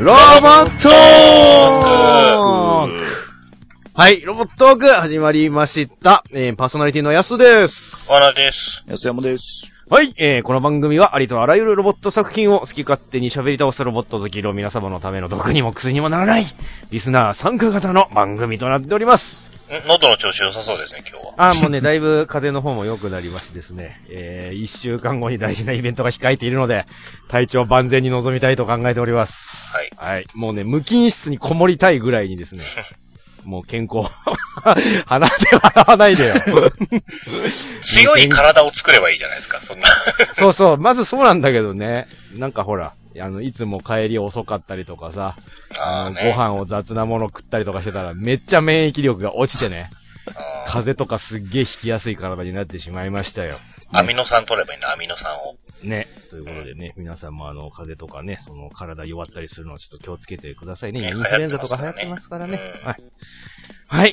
ロボットークはい、ロボットーク始まりました。パーソナリティのヤスです。 わなです。 安山です。 はい、この番組はありとあらゆるロボット作品を好き勝手に喋り倒すロボット好きの皆様のための毒にも薬にもならないリスナー参加型の番組となっております。 喉の調子良さそうですね、今日は。 もうね、だいぶ風邪の方も良くなりましてですね、1週間後に大事なイベントが控えているので、体調万全に臨みたいと考えております。 はい。 はい。もうね、無菌室にこもりたいぐらいにですね、もう健康。鼻で笑わないでよ。 強い体を作ればいいじゃないですか、そんな。 そうそう、まずそうなんだけどね。なんかほら、いつも帰り遅かったりとかさ、ご飯を雑なもの食ったりとかしてたら、めっちゃ免疫力が落ちてね、風邪とかすっげえ引きやすい体になってしまいましたよ。 アミノ酸取ればいいな、アミノ酸を。 ね。ということでね、皆さんも風邪とかね、その体弱ったりするのをちょっと気をつけてくださいね。インフルエンザとか流行ってますからね。はい。はい、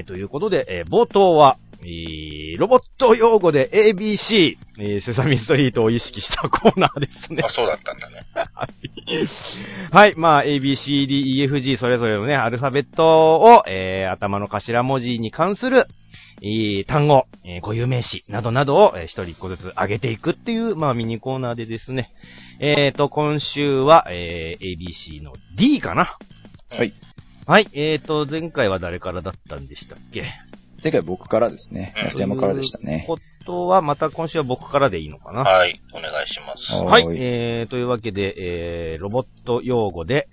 ということで、冒頭は、ロボット用語で ABC、セサミストリートを意識したコーナーですね。 あ、そうだったんだね。 はい。まあ、ABCDEFG それぞれのね、アルファベットを、頭の頭文字に関する、単語、固有名詞などなどを、一人一個ずつ上げていくっていう、まあ、ミニコーナーでですね。今週は、ABC の D かな。 はい。 はい。前回は誰からだったんでしたっけ？ 前回僕からですね。安山からでしたね。 ことは、また今週は僕からでいいのかな？ はい。お願いします。 はい。というわけで、ロボット用語で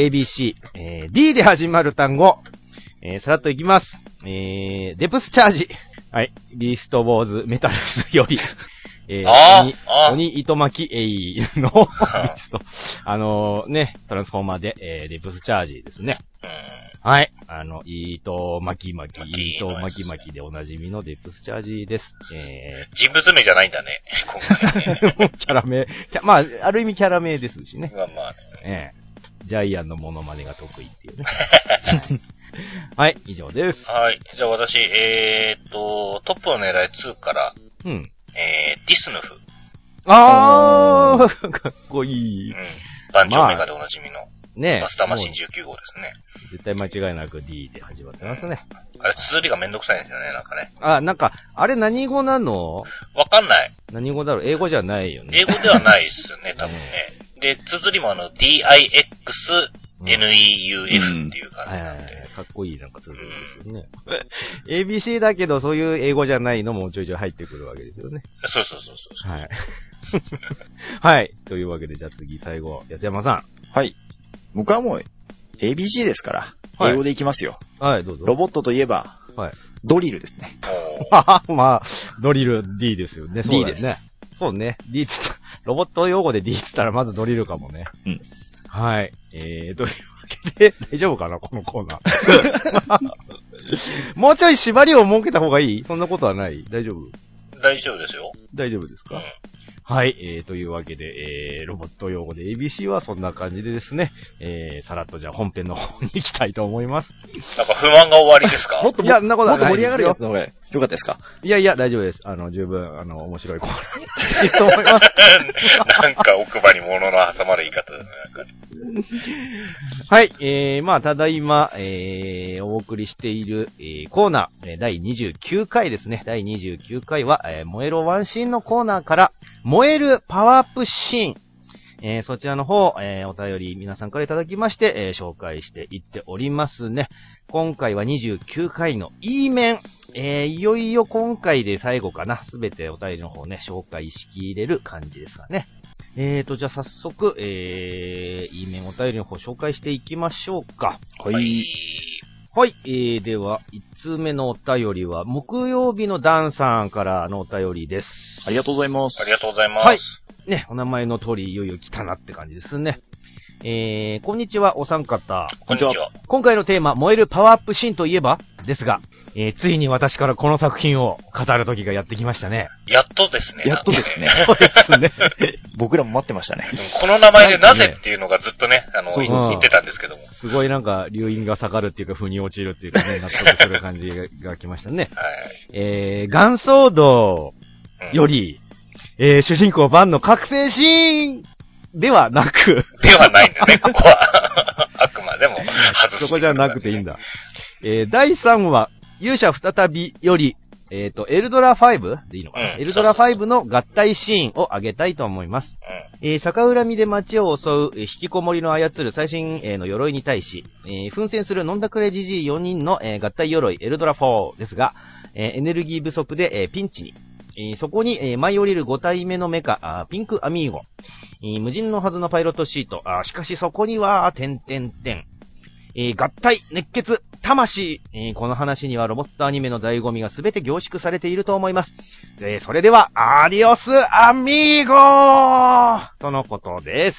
ABC、D で始まる単語、さらっといきます。デプスチャージ。はい。ビーストウォーズメタルスより、鬼糸巻きのビースト。ね、トランスフォーマーで、デプスチャージですね。はい。糸巻きでおなじみのデプスチャージです。 人物名じゃないんだね、今回ね。 キャラ名。まあ、ある意味キャラ名ですしね。 まあまあね。ジャイアンのモノマネが得意っていうね。はい、以上です。 はい。じゃあ私、トップの狙い2から、ディスヌフ。 かっこいい。 番長メガでおなじみの。 ねマスターマシン19号ですね。 絶対間違いなく D で始まってますね。 あれ、綴りがめんどくさいんですよね、なんかね。 なんか、あれ何語なの？ わかんない。 何語だろう？英語じゃないよね。 英語ではないっすよね、多分ね。で、綴りもDIXNEUF っていう感じなんで。 かっこいいなんか綴りですよね。ABC だけどそういう英語じゃないのもちょいちょい入ってくるわけですよね。 そう。 はい。はい。というわけで、じゃあ次、最後、安山さん。 はい。僕はもう、ABC ですから、英語でいきますよ。 はい、どうぞ。 ロボットといえば、 はい。 ドリルですね。 まあ、ドリル D ですよね。そうだよね。 D です。 そうね。D つった、ロボット用語で D つったらまずドリルかもね。 うん。 はい。というわけで、大丈夫かなこのコーナー。もうちょい縛りを設けた方がいい？そんなことはない？大丈夫？ 大丈夫ですよ。 大丈夫ですか？はい、というわけで、ロボット用語で ABC はそんな感じでですね、さらっとじゃあ本編の方に行きたいと思います。 なんか不満が終わりですか？ もっと盛り上がるやつの方がよかったですか？ いや、大丈夫です。十分、面白いコーナーいいと思います。 なんか奥歯に物の挟まる言い方だね。 はい、まあ、ただいま、お送りしている、コーナー、第29回ですね。第29回は、燃えろワンシーンのコーナーから、燃えるパワーアップシーン、そちらの方、お便り皆さんからいただきまして、紹介していっておりますね。今回は29回の E 面、いよいよ今回で最後かな。すべてお便りの方ね、紹介しきれる感じですかね。じゃあ早速、E 面お便りの方紹介していきましょうか。 はい。 はい、では、1通目のお便りは、木曜日のダンさんからのお便りです。 ありがとうございます。 ありがとうございます。 はい。ね、お名前の通り、いよいよ来たなって感じですね。こんにちは、お三方。 こんにちは。 今回のテーマ、燃えるパワーアップシーンといえばですが、ついに私からこの作品を語る時がやってきましたね。 やっとですね。 やっとですね。 そうですね。 僕らも待ってましたね。 この名前でなぜっていうのがずっとね、言ってたんですけども。 すごいなんか、流飲が下がるっていうか、腑に落ちるっていうかね、納得する感じが来ましたね。 はい。 元ソードより、主人公バンの覚醒シーンではなく、 でではないんだね、ここは。あくまでも外して、ね。 そこじゃなくていいんだ。第3話、勇者再びより、エルドラ5でいいのかな、エルドラ5の合体シーンを上げたいと思います。逆恨みで街を襲う、引きこもりの操る最新の鎧に対し、奮戦する飲んだくれじじい4人の、合体鎧エルドラ4ですが、エネルギー不足で、ピンチに。そこに、舞い降りる5体目のメカ、ピンクアミーゴ。無人のはずのパイロットシート。しかしそこには、合体、熱血、魂、この話にはロボットアニメの醍醐味がすべて凝縮されていると思います。それでは、アディオスアミーゴとのことです。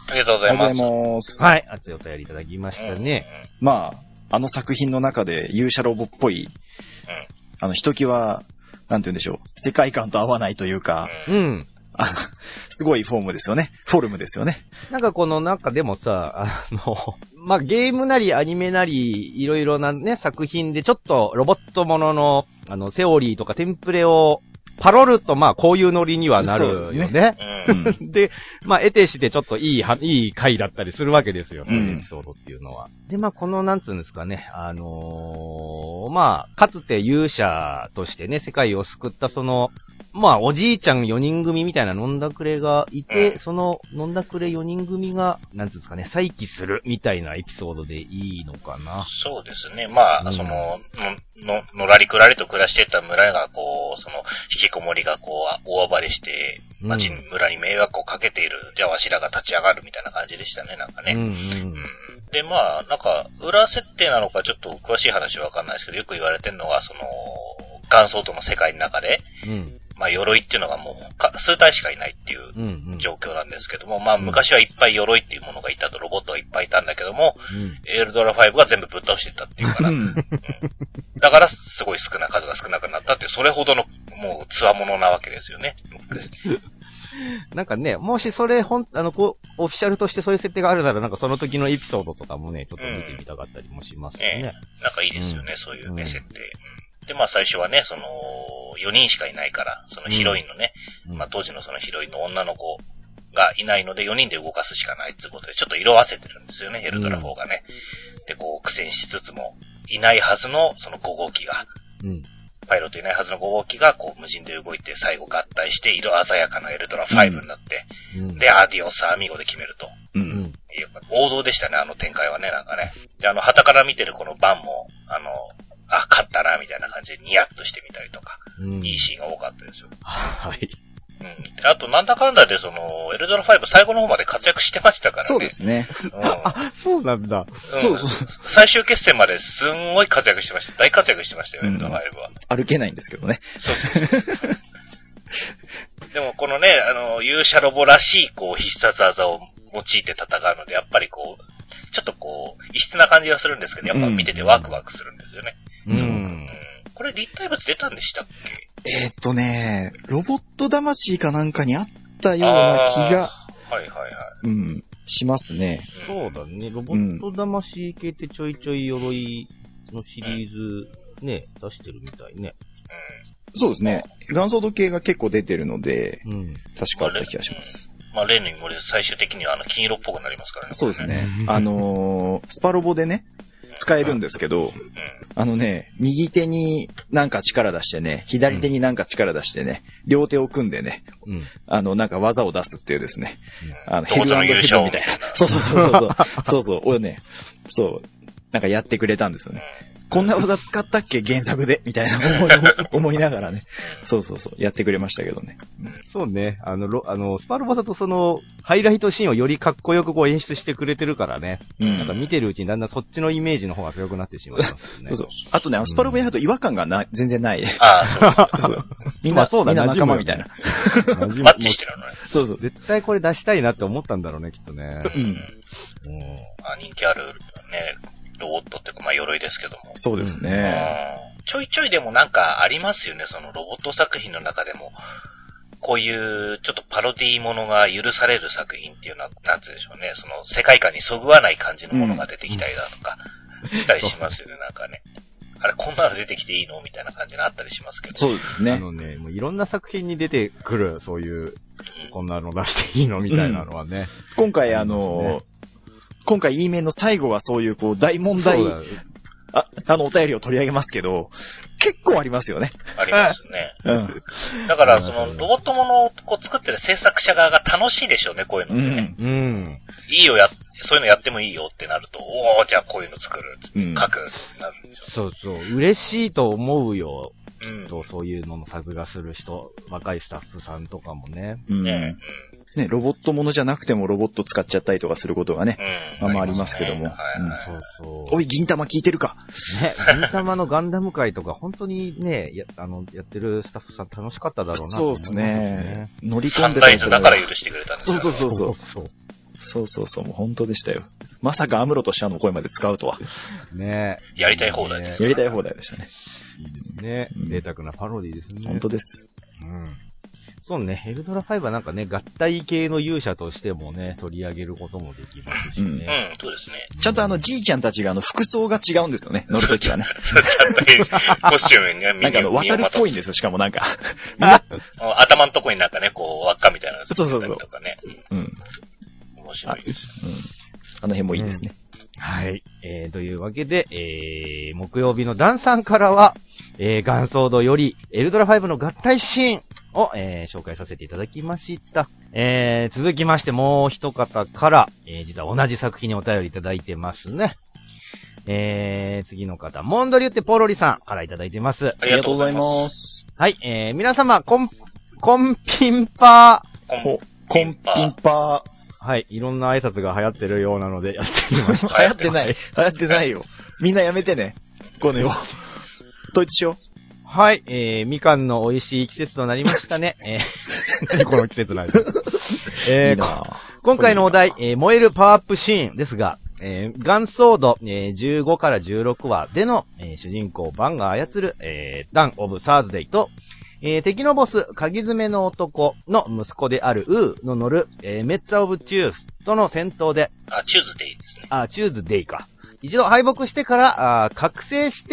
ありがとうございます。 はい、熱いお便りいただきましたね。 まあ、あの作品の中で勇者ロボっぽい、ひときわ、なんて言うんでしょう、世界観と合わないというか、すごいフォルムですよね。 なんかこの中でもさ、まあ、ゲームなりアニメなり、いろいろなね、作品でちょっとロボットものの、セオリーとかテンプレをパロると、まあ、こういうノリにはなるよね。で、まあ、得てしてちょっといい回だったりするわけですよ、そういうエピソードっていうのは。で、まあ、この、なんつうんですかね、まあ、かつて勇者としてね、世界を救ったまあ、おじいちゃん4人組みたいな飲んだくれがいて、その飲んだくれ4人組が、なんつうんですかね、再起するみたいなエピソードでいいのかな。 そうですね。まあ、のらりくらりと暮らしていた村が、引きこもりが大暴れして、村に迷惑をかけている、じゃあわしらが立ち上がるみたいな感じでしたね、なんかね。で、まあ、なんか、裏設定なのかちょっと詳しい話はわかんないですけど、よく言われてるのが、元祖との世界の中で、まあ、鎧っていうのがもう数体しかいないっていう状況なんですけども、まあ、昔はいっぱい鎧っていうものがいたと、ロボットがいっぱいいたんだけども、エルドラ5が全部ぶっ倒していったっていうから、だからすごい数が少なくなったっていう、それほどのもう強者なわけですよね。 なんかね、もしそれオフィシャルとしてそういう設定があるなら、なんかその時のエピソードとかもね、ちょっと見てみたかったりもしますよね。 なんかいいですよね、そういうね、設定。で、まあ最初はね、4人しかいないから、そのヒロインのね、まあ当時のそのヒロインの女の子がいないので4人で動かすしかないっていうことで、ちょっと色あせてるんですよね、エルドラ4がね。で、苦戦しつつも、いないはずのその5号機が、パイロットいないはずの5号機が無人で動いて最後合体して色鮮やかなエルドラ5になって、で、アディオスアミーゴで決めると。王道でしたね、あの展開はね、なんかね。で、旗から見てるこのバンも、勝ったな、みたいな感じでニヤッとしてみたりとか、いいシーンが多かったですよ。 はい。 あと、なんだかんだで、エルドラ5最後の方まで活躍してましたからね。 そうですね。 そうなんだ。 最終決戦まですんごい活躍してました。大活躍してましたよ、エルドラ5は。 歩けないんですけどね。 そう。でも、このね、勇者ロボらしい、必殺技を用いて戦うので、やっぱりちょっと異質な感じはするんですけど、やっぱ見ててワクワクするんですよね。これ立体物出たんでしたっけ？ ロボット魂かなんかにあったような気が、しますね。 そうだね。ロボット魂系ってちょいちょい鎧のシリーズね、出してるみたいね。 そうですね。元祖時計が結構出てるので、確かあった気がします。 まあ、例の森で最終的には金色っぽくなりますからね。 そうですね。スパロボでね、使えるんですけど、右手になんか力出してね、左手になんか力出してね、両手を組んでね、なんか技を出すっていうですね、 ヘル&ヘルみたいな。 そう、なんかやってくれたんですよね。こんな技使ったっけ原作でみたいな思いながらね。そう、やってくれましたけどね。 そうね。スパロボだとハイライトシーンをよりかっこよく演出してくれてるからね。なんか見てるうちにだんだんそっちのイメージの方が強くなってしまいますよね。 そう。あとね、スパロボやると違和感が全然ない。 そう。みんな仲間みたいな。 マッチしてるのね。 そう。絶対これ出したいなって思ったんだろうね、きっとね。 人気あるね。ロボットっていうか、まあ、鎧ですけども。 そうですね。 ちょいちょいでもなんかありますよね、そのロボット作品の中でも。こういうちょっとパロディーものが許される作品っていうのは、なんて言うんでしょうね、その世界観にそぐわない感じのものが出てきたりだとか、したりしますよね、なんかね。あれ、こんなの出てきていいのみたいな感じのあったりしますけど。 そうですね。 もういろんな作品に出てくる、そういう、 こんなの出していいのみたいなのはね。 今回今回 E 面の最後はそういう大問題、お便りを取り上げますけど、結構ありますよね。 ありますね。 うん。 だから、ロボットものを作ってる制作者側が楽しいでしょうね、こういうのってね。 うん。 いいよ、そういうのやってもいいよってなると、じゃあこういうの作る、つって書くってなるんでしょ。 そう。嬉しいと思うよ。 うん。 そういうのの作画する人、若いスタッフさんとかもね。 ね、ロボットものじゃなくてもロボット使っちゃったりとかすることがね、ありますけども。 そう。 おい、銀玉聞いてるか。 ね、銀玉のガンダム会とか、本当にね、やってるスタッフさん楽しかっただろうなと思いますね。 乗り込んでサンライズだから許してくれたんですよ。そう、もう本当でしたよ。まさかアムロとシャアの声まで使うとは。 ねやりたい放題です。 やりたい放題でしたね。 いいですね。贅沢なパロディですね。 本当です。 うん。そうね、エルドラ5はなんかね、合体系の勇者としてもね、取り上げることもできますしね。 そうですね。 ちゃんとじいちゃんたちが服装が違うんですよね、乗るときはね。 そう、ちゃんとコスチュームにね、 なんか渡るっぽいんですよ、しかもなんか。 頭のとこになんかね、輪っかみたいなのつけたりとかね。面白いです。 あの辺もいいですね。 はい。というわけで、木曜日のダンさんからは、ガンソードより、エルドラ5の合体シーンを、紹介させていただきました。続きましてもう一方から、実は同じ作品にお便りいただいてますね。次の方、モンドリュッテポロリさんからいただいてます。 ありがとうございます。 はい、皆様、コンピンパー。コンピンパー。 はい、いろんな挨拶が流行ってるようなのでやってみました。 流行ってないよ。みんなやめてね。このよ。統一しよう。 はい、みかんの美味しい季節となりましたね。何この季節なんです今回のお題、燃えるパワーアップシーンですが、ガンソード、15から16話での、主人公バンが操る、ダン・オブ・サーズデイと、敵のボス、鍵爪の男の息子であるウーの乗る、メッツァ・オブ・チュースとの戦闘で、 チューズデイですね。 チューズデイか。一度敗北してから、覚醒して、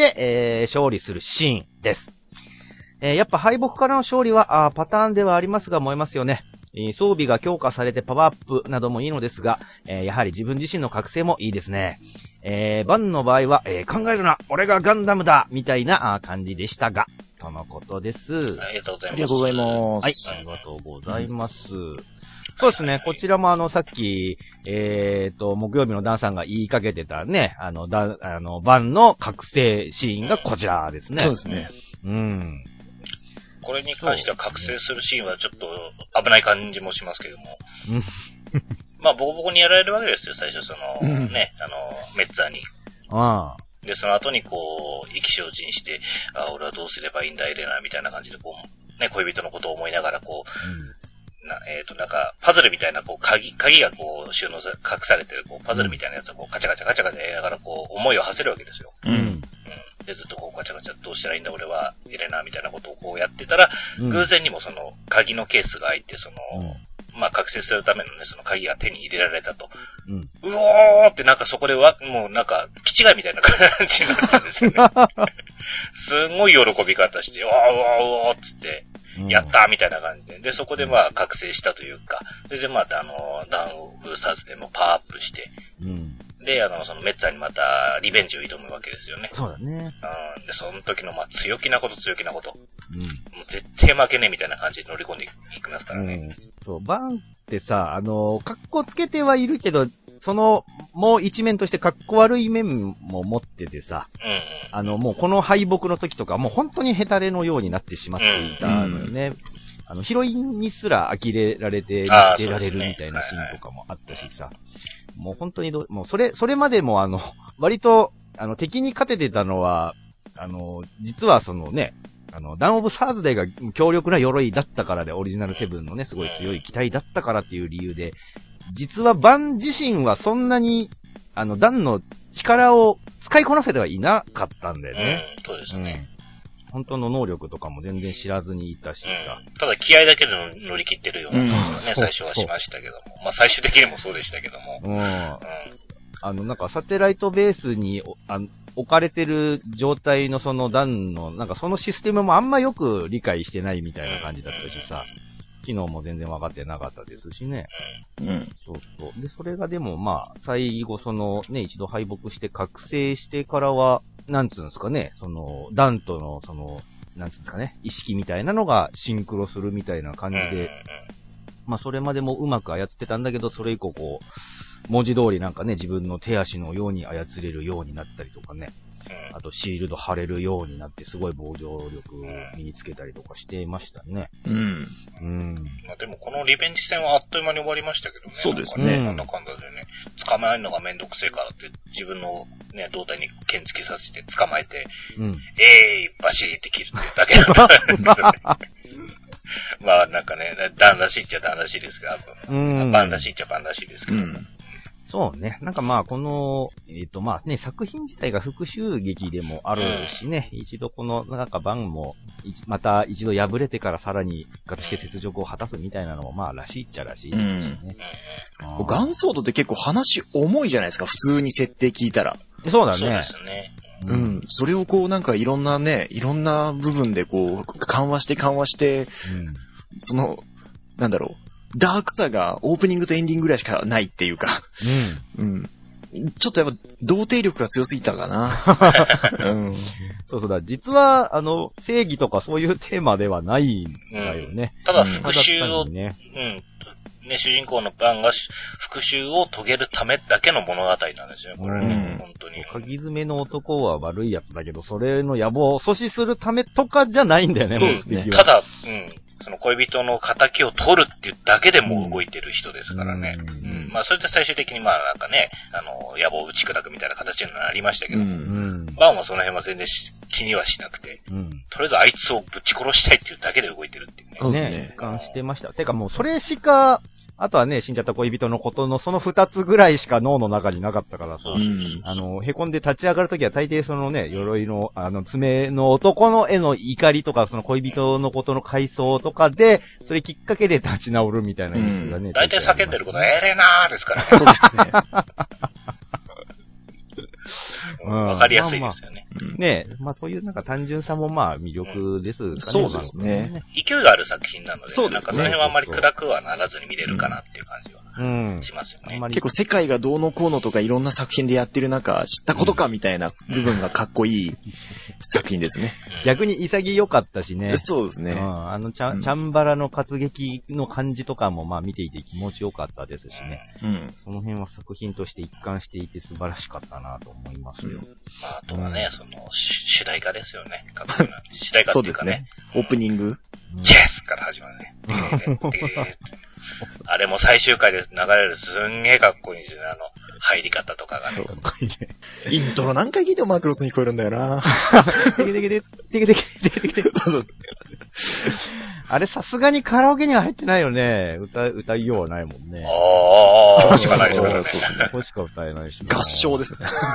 勝利するシーンです。やっぱ敗北からの勝利は、パターンではありますが燃えますよね。装備が強化されてパワーアップなどもいいのですが、やはり自分自身の覚醒もいいですね。バンの場合は、考えるな、俺がガンダムだみたいな感じでしたが、とのことです。 ありがとうございます。 ありがとうございます。 はい、ありがとうございます。そうですね、こちらもさっき、木曜日のダンさんが言いかけてたね、バンの覚醒シーンがこちらですね。 そうですね。 これに関しては覚醒するシーンはちょっと危ない感じもしますけども。まあ、ボコボコにやられるわけですよ、最初ね、メッツァーに。で、その後に意気消沈して、俺はどうすればいいんだ、エレナ、みたいな感じで、ね、恋人のことを思いながら、なんか、パズルみたいな、鍵が収納隠されてる、パズルみたいなやつをカチャカチャカチャカチャやりながら、思いを馳せるわけですよ。で、ずっとカチャカチャどうしたらいいんだ俺は、エレナみたいなことをやってたら、偶然にも鍵のケースが開いて、まあ、覚醒するためのね、その鍵が手に入れられたと。うおーってなんかそこでもうなんか、気違いみたいな感じになったんですよね。すんごい喜び方して、うおーっつって、やったーみたいな感じで。で、そこでまあ、覚醒したというか、それでまあ、ダン・オブ・サーズでもパワーアップして、で、そのメッツァーにまたリベンジを挑むわけですよね。 そうだね。 で、その時のまあ強気なこと。もう絶対負けねえみたいな感じで乗り込んでいきますからね。 そう、バンってさ、格好つけてはいるけど、もう一面として格好悪い面も持っててさ、もうこの敗北の時とか、もう本当にヘタレのようになってしまっていたのよね。ヒロインにすら呆れられて見捨てられるみたいなシーンとかもあったしさ、もう本当にもうそれまでも割と、敵に勝ててたのは、実はダン・オブ・サーズデーが強力な鎧だったからで、オリジナル7のね、すごい強い機体だったからっていう理由で、実はバン自身はそんなに、ダンの力を使いこなせてはいなかったんだよね。 そうですね。 本当の能力とかも全然知らずにいたしさ。 ただ気合だけで乗り切ってるような感じがね、最初はしましたけども。まあ最終的にもそうでしたけども。 なんかサテライトベースに、置かれてる状態のダンの、なんかそのシステムもあんまよく理解してないみたいな感じだったしさ。 機能も全然分かってなかったですしね。 うん。 そうそう。で、それがでもまあ、最後一度敗北して覚醒してからは、なんつうんですかね、ダンとのなんつうんですかね、意識みたいなのがシンクロするみたいな感じで、まあそれまでもうまく操ってたんだけど、それ以降こう、文字通りなんかね、自分の手足のように操れるようになったりとかね。あとシールド貼れるようになってすごい防御力を身につけたりとかしてましたね。 うん。 うん。 まあでもこのリベンジ戦はあっという間に終わりましたけどね。 そうですね。 なんだかんだでね、捕まえるのがめんどくせえからって自分のね、胴体に剣突き刺して捕まえて、バシーって切るっていうだけだったんですよね。まあなんかね、ダンらしいっちゃダンらしいですけど、バンらしいっちゃバンらしいですけど。 そうね。なんかまあ、この、まあね、作品自体が復讐劇でもあるしね、一度この、なんかバンも、また一度敗れてからさらに復活して雪辱を果たすみたいなのもまあ、らしいっちゃらしいですしね。 ガンソードって結構話重いじゃないですか、普通に設定聞いたら。 そうだね。 そうですね。 うん。それをこうなんかいろんな部分でこう、緩和して、なんだろう。ダークさがオープニングとエンディングぐらいしかないっていうか。うん。ちょっとやっぱ、童貞力が強すぎたかな。うん。 そうだ。実は、正義とかそういうテーマではないんだよね。 ただ復讐を、ね、主人公のバンが復讐を遂げるためだけの物語なんですよね、これね。本当に。 鍵爪の男は悪いやつだけど、それの野望を阻止するためとかじゃないんだよね、 そうですね。 ただ、その恋人の仇を取るっていうだけでも動いてる人ですからね。まあ、それで最終的にまあなんかね、野望を打ち砕くみたいな形になりましたけど、バンはその辺は全然気にはしなくて、とりあえずあいつをぶち殺したいっていうだけで動いてるっていうね。 ね、一貫してました。てかもうそれしか、あとはね、死んじゃった恋人のことのその二つぐらいしか脳の中になかったからさ、凹んで立ち上がるときは大抵そのね、鎧の、爪の男の絵の怒りとか、その恋人のことの回想とかで、それきっかけで立ち直るみたいな意思がね。 大体叫んでることはエレナーですからね。 そうですね。 わかりやすいですよね。 ねえ、まあそういうなんか単純さもまあ魅力ですかね。 そうですね。 勢いがある作品なので、なんかその辺はあんまり暗くはならずに見れるかなっていう感じはしますよね。 結構世界がどうのこうのとかいろんな作品でやってる中、知ったことかみたいな部分がかっこいい作品ですね。 逆に潔かったしね。 そうですね。 チャンバラの活劇の感じとかもまあ見ていて気持ちよかったですしね。その辺は作品として一貫していて素晴らしかったなと思いますよ。 まあ、あとはね、主題歌ですよね。主題歌っていうかね。 オープニングチェスから始まるね。あれも最終回で流れるすんげえかっこいいんですよね。入り方とかがね。 イントロ何回聞いてもマクロスに聞こえるんだよな。 あれさすがにカラオケには入ってないよね。歌いようはないもんね。 ああ、しかないですからね。 ここしか歌えないし。 合唱ですね。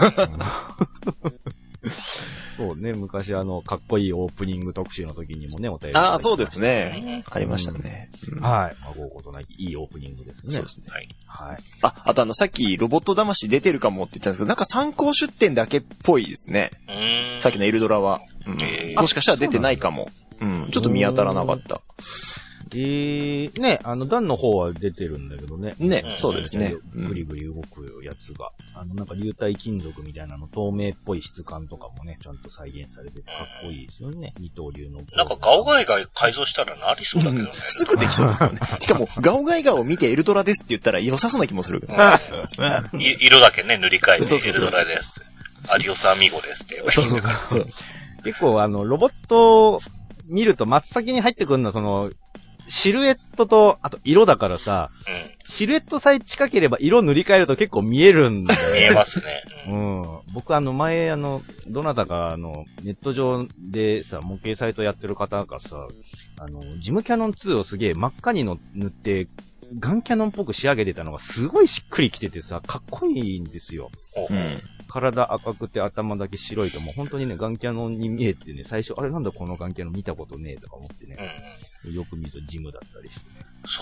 そうね、昔かっこいいオープニング特集の時にもね、お便り。 ああ、そうですね。ありましたね。 はい。まあ、ごことなきいいオープニングですね。 そうですね。 はい。 あとさっきロボット魂出てるかもって言ったんですけど、なんか参考出展だけっぽいですね。さっきのエルドラは。もしかしたら出てないかも。ちょっと見当たらなかった。 ね、ダンの方は出てるんだけどね。 ね、そうですね。 ぐりぐり動くやつが。なんか流体金属みたいなの透明っぽい質感とかもね、ちゃんと再現されててかっこいいですよね。二刀流の。 なんかガオガイガイ改造したらなりそうだけどね。 すぐできそうですよね。しかも、ガオガイガイを見てエルドラですって言ったら良さそうな気もする。 色だけね、塗り替えてエルドラです。アディオスアミゴですって言えばいいんだから。 結構ロボット見ると真っ先に入ってくるのはシルエットと、あと色だからさ、シルエットさえ近ければ色塗り替えると結構見えるんだよね。 見えますね。 僕前、どなたかネット上でさ、模型サイトやってる方がさ、ジムキャノン2をすげえ真っ赤に塗って、ガンキャノンっぽく仕上げてたのがすごいしっくりきててさ、かっこいいんですよ。体赤くて頭だけ白いともう本当にね、ガンキャノンに見えてね、最初、あれなんだこのガンキャノン見たことねえとか思ってね。よく見るとジムだったりしてね。 そう、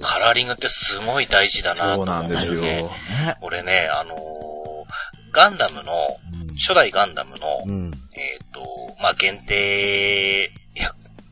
カラーリングってすごい大事だなと思うんですよね。俺ね、ガンダムの、初代ガンダムの、まあ、限定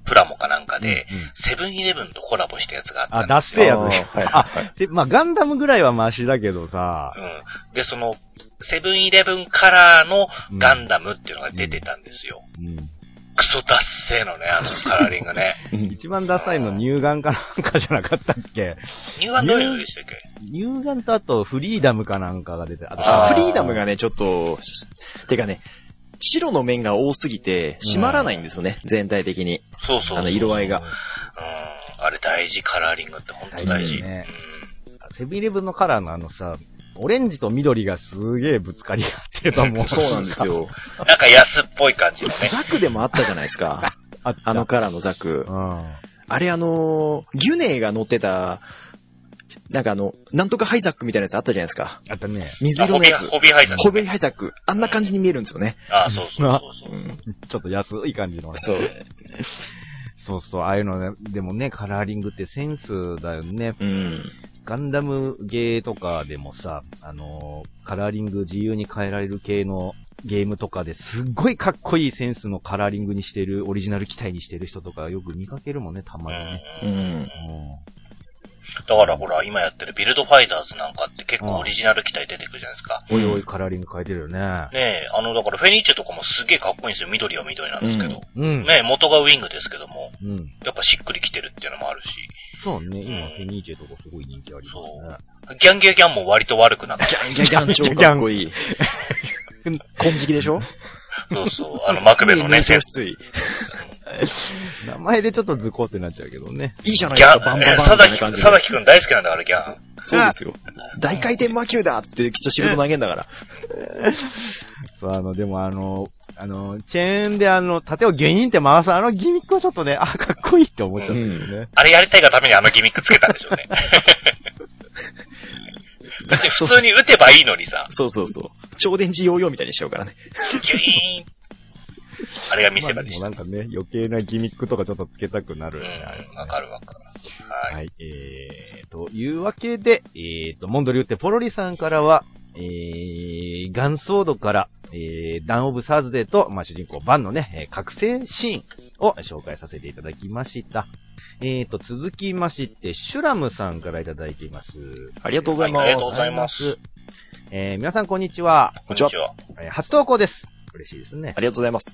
プラモかなんかで、セブンイレブンとコラボしたやつがあったんですよ。 ダッセーやつ。まあ、ガンダムぐらいはマシだけどさ。 で、その、セブンイレブンカラーのガンダムっていうのが出てたんですよ。クソダッセーのね、カラーリングね。 一番ダサいの乳ガンかなんかじゃなかったっけ？ 乳ガンどういうのでしたっけ？ 乳ガンとあとフリーダムかなんかが出て、 フリーダムがね、ちょっと、てかね、白の面が多すぎて、締まらないんですよね、全体的に。 そうそう。 色合いが。 あれ大事、カラーリングって本当大事。 ね。セブンイレブンのカラーのさ、オレンジと緑がすげえぶつかり合ってると思う。 そうなんですよ。 なんか安っぽい感じのね。 ザクでもあったじゃないですか。あのカラーのザク。あれギュネーが乗ってた、なんかなんとかハイザックみたいなやつあったじゃないですか。 あったね。 水色のやつ。 ホビーハイザック。 ホビーハイザック。あんな感じに見えるんですよね。 そうそう。 ちょっと安い感じの。 そう。 そうそう、ああいうのね、でもね、カラーリングってセンスだよね。ガンダムゲーとかでもさ、カラーリング自由に変えられる系のゲームとかですっごいかっこいいセンスのカラーリングにしてる、オリジナル機体にしてる人とかよく見かけるもんね、たまにね。 だからほら、今やってるビルドファイターズなんかって結構オリジナル機体出てくるじゃないですか。 おいおいカラーリング変えてるよね。 ねえ、だからフェニッチェとかもすげえかっこいいんですよ。緑は緑なんですけど。 ねえ、元がウィングですけども。やっぱしっくりきてるっていうのもあるし。 そうね、今フェニッチェとかすごい人気ありますね。 ギャンギャンも割と悪くなかった。 ギャン超かっこいい。金色でしょ？ そうそう。マクベのね、 名前でちょっとズコってなっちゃうけどね。 いいじゃないですか、バンバンバンみたいな感じで。 佐々木くん大好きなんだから、ギャン。 そうですよ。大回転魔球だっつってきっと仕事投げんだから。 そう、でもチェーンで盾をギュイーンって回すギミックはちょっとね、かっこいいって思っちゃったよね。 あれやりたいがためにギミックつけたんでしょうね。別に普通に撃てばいいのにさ。 そうそうそう。超電池ヨーヨーみたいにしちゃうからね。 ギュイーン。あれが見せ場でした。 なんかね、余計なギミックとかちょっとつけたくなる。 わかる。 はい。というわけで、モンドリューテポロリさんからは、ガンソードから、ダンオブサーズデーと、主人公バンのね、覚醒シーンを紹介させていただきました。続きまして、シュラムさんからいただいています。 ありがとうございます。 ありがとうございます。 皆さんこんにちは。 こんにちは。 初投稿です。嬉しいですね。 ありがとうございます。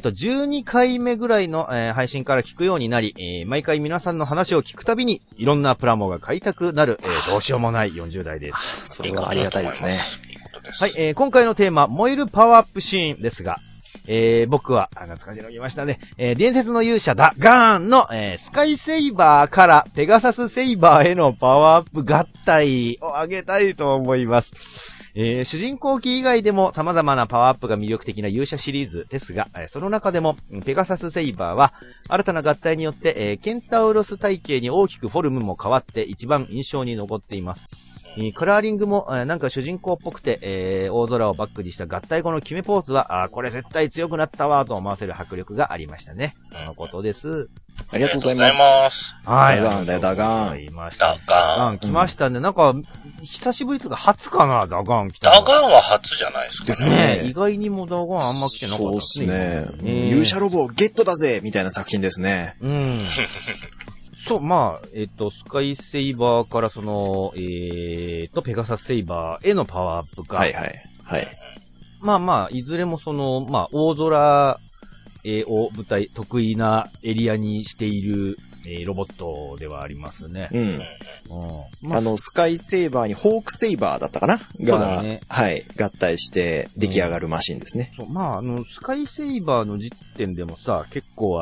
12回目ぐらいの、配信から聞くようになり、毎回皆さんの話を聞くたびに、いろんなプラモが買いたくなる、どうしようもない40代です。 それはありがたいですね。 いいことです。 はい、今回のテーマ、燃えるパワーアップシーンですが、僕は、懐かしいの言いましたね。伝説の勇者だ、ガーンの、スカイセイバーからペガサスセイバーへのパワーアップ合体を上げたいと思います。主人公機以外でも様々なパワーアップが魅力的な勇者シリーズですが、その中でもペガサスセイバーは新たな合体によって、ケンタウロス体型に大きくフォルムも変わって一番印象に残っています。カラーリングも、なんか主人公っぽくて、大空をバックにした合体後の決めポーズは、これ絶対強くなったわと思わせる迫力がありましたね。とのことです。 ありがとうございます。 はい。 ダガンだよ、ダガン。 ダガン来ましたね。なんか、久しぶりとか初かな、ダガン来た。 ダガンは初じゃないですかですね。意外にもダガンあんま来てなかったですね。そうですね。勇者ロボゲットだぜみたいな作品ですね。 そう、スカイセイバーからペガサスセイバーへのパワーアップか。 はい。 いずれも大空を舞台、得意なエリアにしている、ロボットではありますね。 スカイセイバーにホークセイバーだったかなそうだね。 はい。合体して出来上がるマシンですね。 スカイセイバーの時点でもさ、結構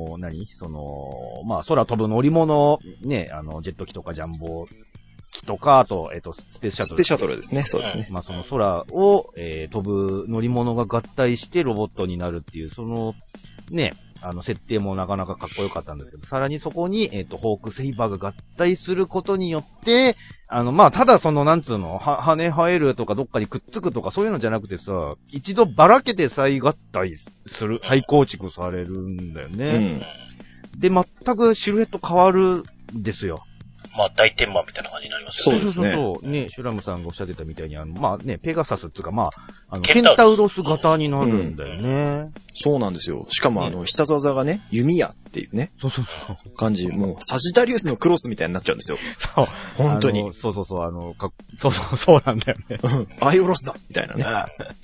空飛ぶ乗り物、ね、ジェット機とかジャンボ機とか、あと、スペースシャトル。 スペースシャトルですね。そうですね。 その空を、飛ぶ乗り物が合体してロボットになるっていう、設定もなかなかかっこよかったんですけど、さらにそこに、ホークセイバーが合体することによって、ただ羽生えるとかどっかにくっつくとかそういうのじゃなくてさ、一度ばらけて再合体する、再構築されるんだよね。で、全くシルエット変わるんですよ。 まあ大天満みたいな感じになりますよね。 そうですね。 そう。ね、シュラムさんがおっしゃってたみたいに、まあね、ペガサスっていうか、まあ、ケンタウロス型になるんだよね。 そうなんですよ。しかも必殺技がね、弓矢っていうね。 そう。 感じ。もう、サジタリウスのクロスみたいになっちゃうんですよ。 そう。 本当に。 そう、そうなんだよね。 アイオロスだみたいなね。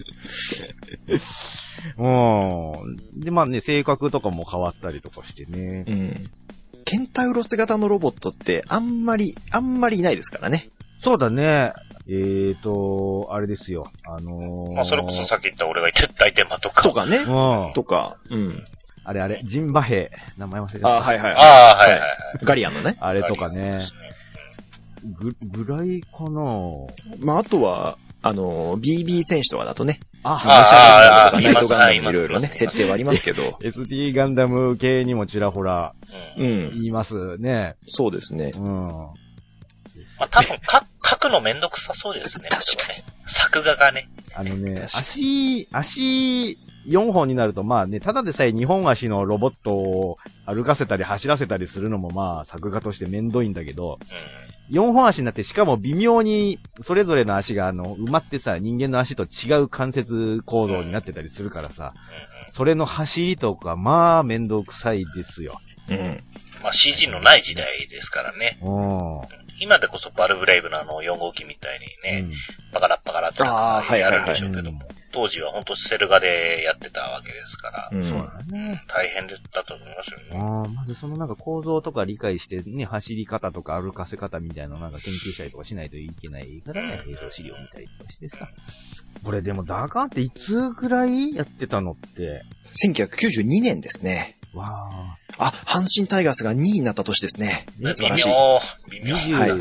で、まあね、性格とかも変わったりとかしてね。 ケンタウロス型のロボットってあんまりいないですからね。 そうだね。あれですよ。 まあそれこそさっき言った俺が言ってた大天満とか。 とかね。 うん。 とか、 あれ、ジンバ兵。名前忘れてた。 はいはい。 ガリアンのね。 あれとかね。ぐらいかな。 まああとは、BB 戦士とかだとね。ナイトガンダムいろいろね、設定はありますけど。 SD ガンダム系にもちらほら、言いますね。 そうですね。 まあ多分、書くのめんどくさそうですね。 確かに。 作画がね。 足4本になると、まあね、ただでさえ2本足のロボットを歩かせたり走らせたりするのもまあ作画としてめんどいんだけど、4本足になってしかも微妙にそれぞれの足が埋まってさ、人間の足と違う関節構造になってたりするからさ、それの走りとかまあめんどくさいですよ。 まあ CG のない時代ですからね。今でこそバルブレイブの4号機みたいにね、パカラってやるんでしょうけども、当時は本当セル画でやってたわけですから、 そうだね。 大変だったと思いますよね。 まずそのなんか構造とか理解してね、走り方とか歩かせ方みたいなのなんか研究したりとかしないといけないからね、映像資料見たりとかしてさ。これでもダガンっていつぐらいやってたのって？ 1992年ですね。 わ阪神タイガースが2位になった年ですね。素晴らしい。 微妙。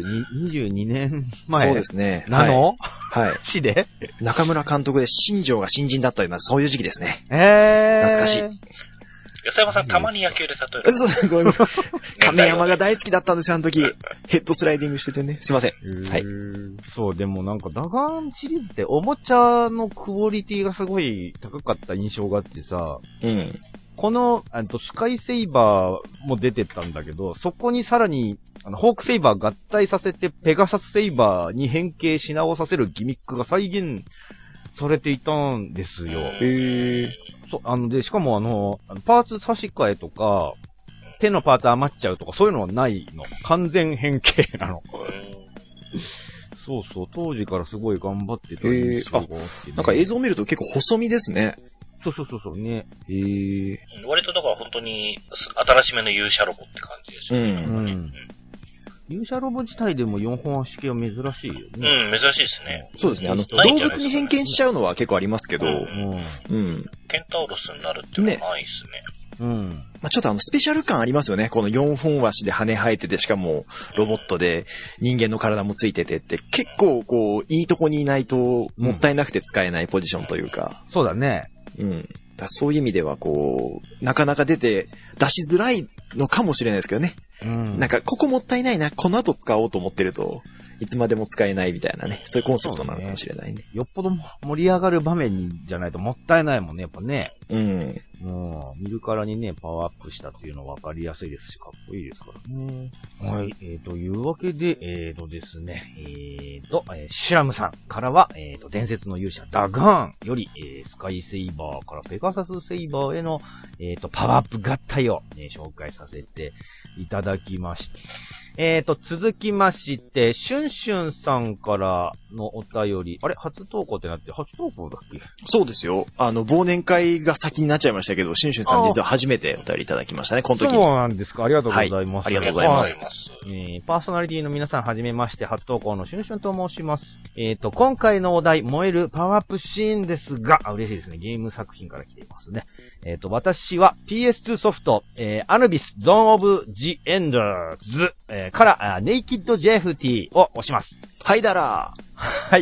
22年前。 そうですね。 なの？ はい。 地で中村監督で新庄が新人だったような、そういう時期ですね。懐かしい。 安山さんたまに野球で例える。 そう、ごめん。亀山が大好きだったんですよ、あの時。ヘッドスライディングしててね。すいません。はい。 そう、でもなんかダガンシリーズっておもちゃのクオリティがすごい高かった印象があってさ、この、スカイセイバーも出てたんだけど、そこにさらに、ホークセイバー合体させて、ペガサスセイバーに変形し直させるギミックが再現されていたんですよ。で、しかもパーツ差し替えとか、手のパーツ余っちゃうとか、そういうのはないの。完全変形なの。そう、当時からすごい頑張ってた印象があって、ね。 なんか映像を見ると結構細身ですね。 そうね。 割とだから本当に新しめの勇者ロボって感じですよね。 勇者ロボ自体でも4本足系は珍しいよね。 珍しいですね。 そうですね。動物に変形しちゃうのは結構ありますけど、 ケンタウロスになるっていうのはないですね。 まあ、ちょっとスペシャル感ありますよね。この4本足で羽生えてて、しかもロボットで人間の体もついててって、結構こう、いいとこにいないともったいなくて使えないポジションというか。 そうだね。 そういう意味ではこう、なかなか出しづらいのかもしれないですけどね。なんか、ここもったいないな、この後使おうと思ってると、いつまでも使えないみたいなね。そういうコンセプトなのかもしれないね。 よっぽど盛り上がる場面じゃないともったいないもんね、やっぱね。見るからにね、パワーアップしたっていうのは分かりやすいですし、かっこいいですからね。はい。というわけで、ですね、シュラムさんからは、伝説の勇者ダガーンより、スカイセイバーからペガサスセイバーへの、パワーアップ合体を、紹介させていただきました。続きまして、シュンシュンさんからのお便り。あれ初投稿ってなって、初投稿だっけ？ そうですよ。忘年会が先になっちゃいましたけど、シュンシュンさん実は初めてお便りいただきましたね、この時に。 そうなんですか。ありがとうございます。 ありがとうございます。 パーソナリティの皆さん、はじめまして、初投稿のシュンシュンと申します。今回のお題、燃えるパワーアップシーンですが、嬉しいですね。ゲーム作品から来ていますね。私は PS2 ソフト、アヌビスゾーンオブジエンダーズ、からネイキッドジェフティを押します。 はいだらはい。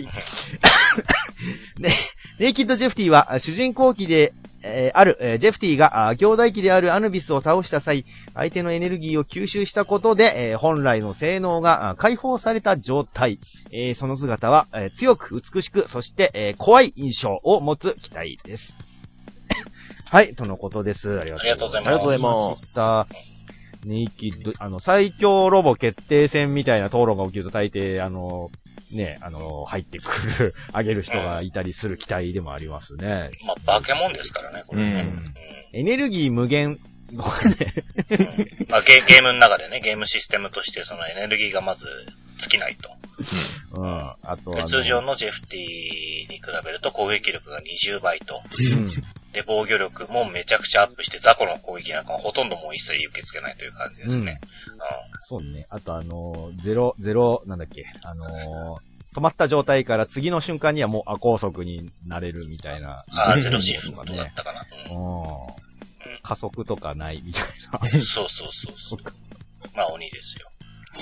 ネイキッドジェフティは主人公機で、ある、ジェフティが兄弟機であるアヌビスを倒した際、相手のエネルギーを吸収したことで、本来の性能が解放された状態。その姿は、強く美しく、そして、怖い印象を持つ機体です。はい、とのことです。ありがとうございます。 ありがとうございます。 ネイキッド、最強ロボ決定戦みたいな討論が起きると大抵、入ってくる、あげる人がいたりする期待でもありますね。 まあ、化け物ですからね、これね。 エネルギー無限、 まあ、ゲームの中でね、ゲームシステムとしてそのエネルギーがまず尽きないと。 あと通常のジェフティに比べると攻撃力が20倍と。で、防御力もめちゃくちゃアップして、雑魚の攻撃なんかはほとんどもう一切受け付けないという感じですね。 そうね。あとなんだっけ、止まった状態から次の瞬間にはもう亜高速になれるみたいな。 ゼロシフトだったかな。 加速とかないみたいな。そう。まあ、鬼ですよ。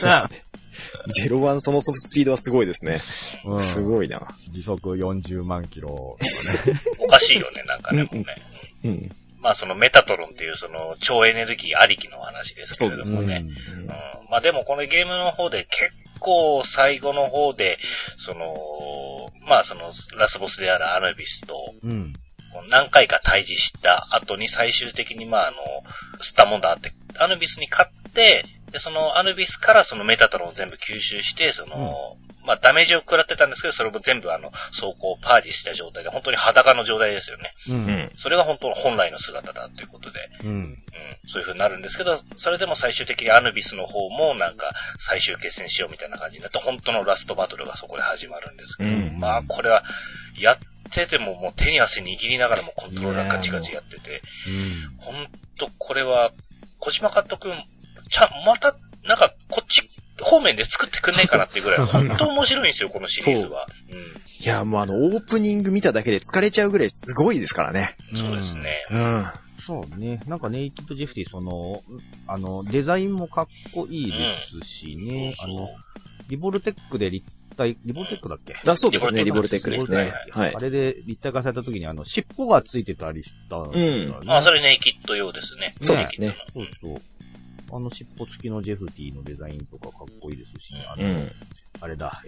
01そのスピードはすごいですね。すごいな。 時速40万キロとかね。 おかしいよね、なんかね、もうね。まあそのメタトロンっていうその超エネルギーありきの話ですけれどもね。まあでもこのゲームの方で結構最後の方で、まあそのラスボスであるアヌビスと、何回か対峙した後に最終的にまあスタモンダーってアヌビスに勝って、で、そのアヌビスからそのメタトロンを全部吸収して、まあダメージを食らってたんですけど、それも全部走行をパージした状態で、本当に裸の状態ですよね。それが本来の姿だということで、そういう風になるんですけど、それでも最終的にアヌビスの方もなんか最終決戦しようみたいな感じになって、本当のラストバトルがそこで始まるんですけど、まあこれはやっててももう手に汗握りながらもコントローラーガチガチやってて、本当これは小島監督またなんかこっち方面で作ってくんないかなっていうぐらい、本当面白いんですよ、このシリーズは。 いや、もうオープニング見ただけで疲れちゃうぐらいすごいですからね。 そうですね。 そうね。なんかネイキッドジェフティ、デザインもかっこいいですしね。リボルテックでリボルテックだっけ？ そうですね、リボルテックですね。 はい。あれで立体化された時に尻尾がついてたりしたんですね。それネイキッド用ですね。 そうですね。 そう。尻尾付きのジェフティのデザインとかかっこいいですし、あれだ、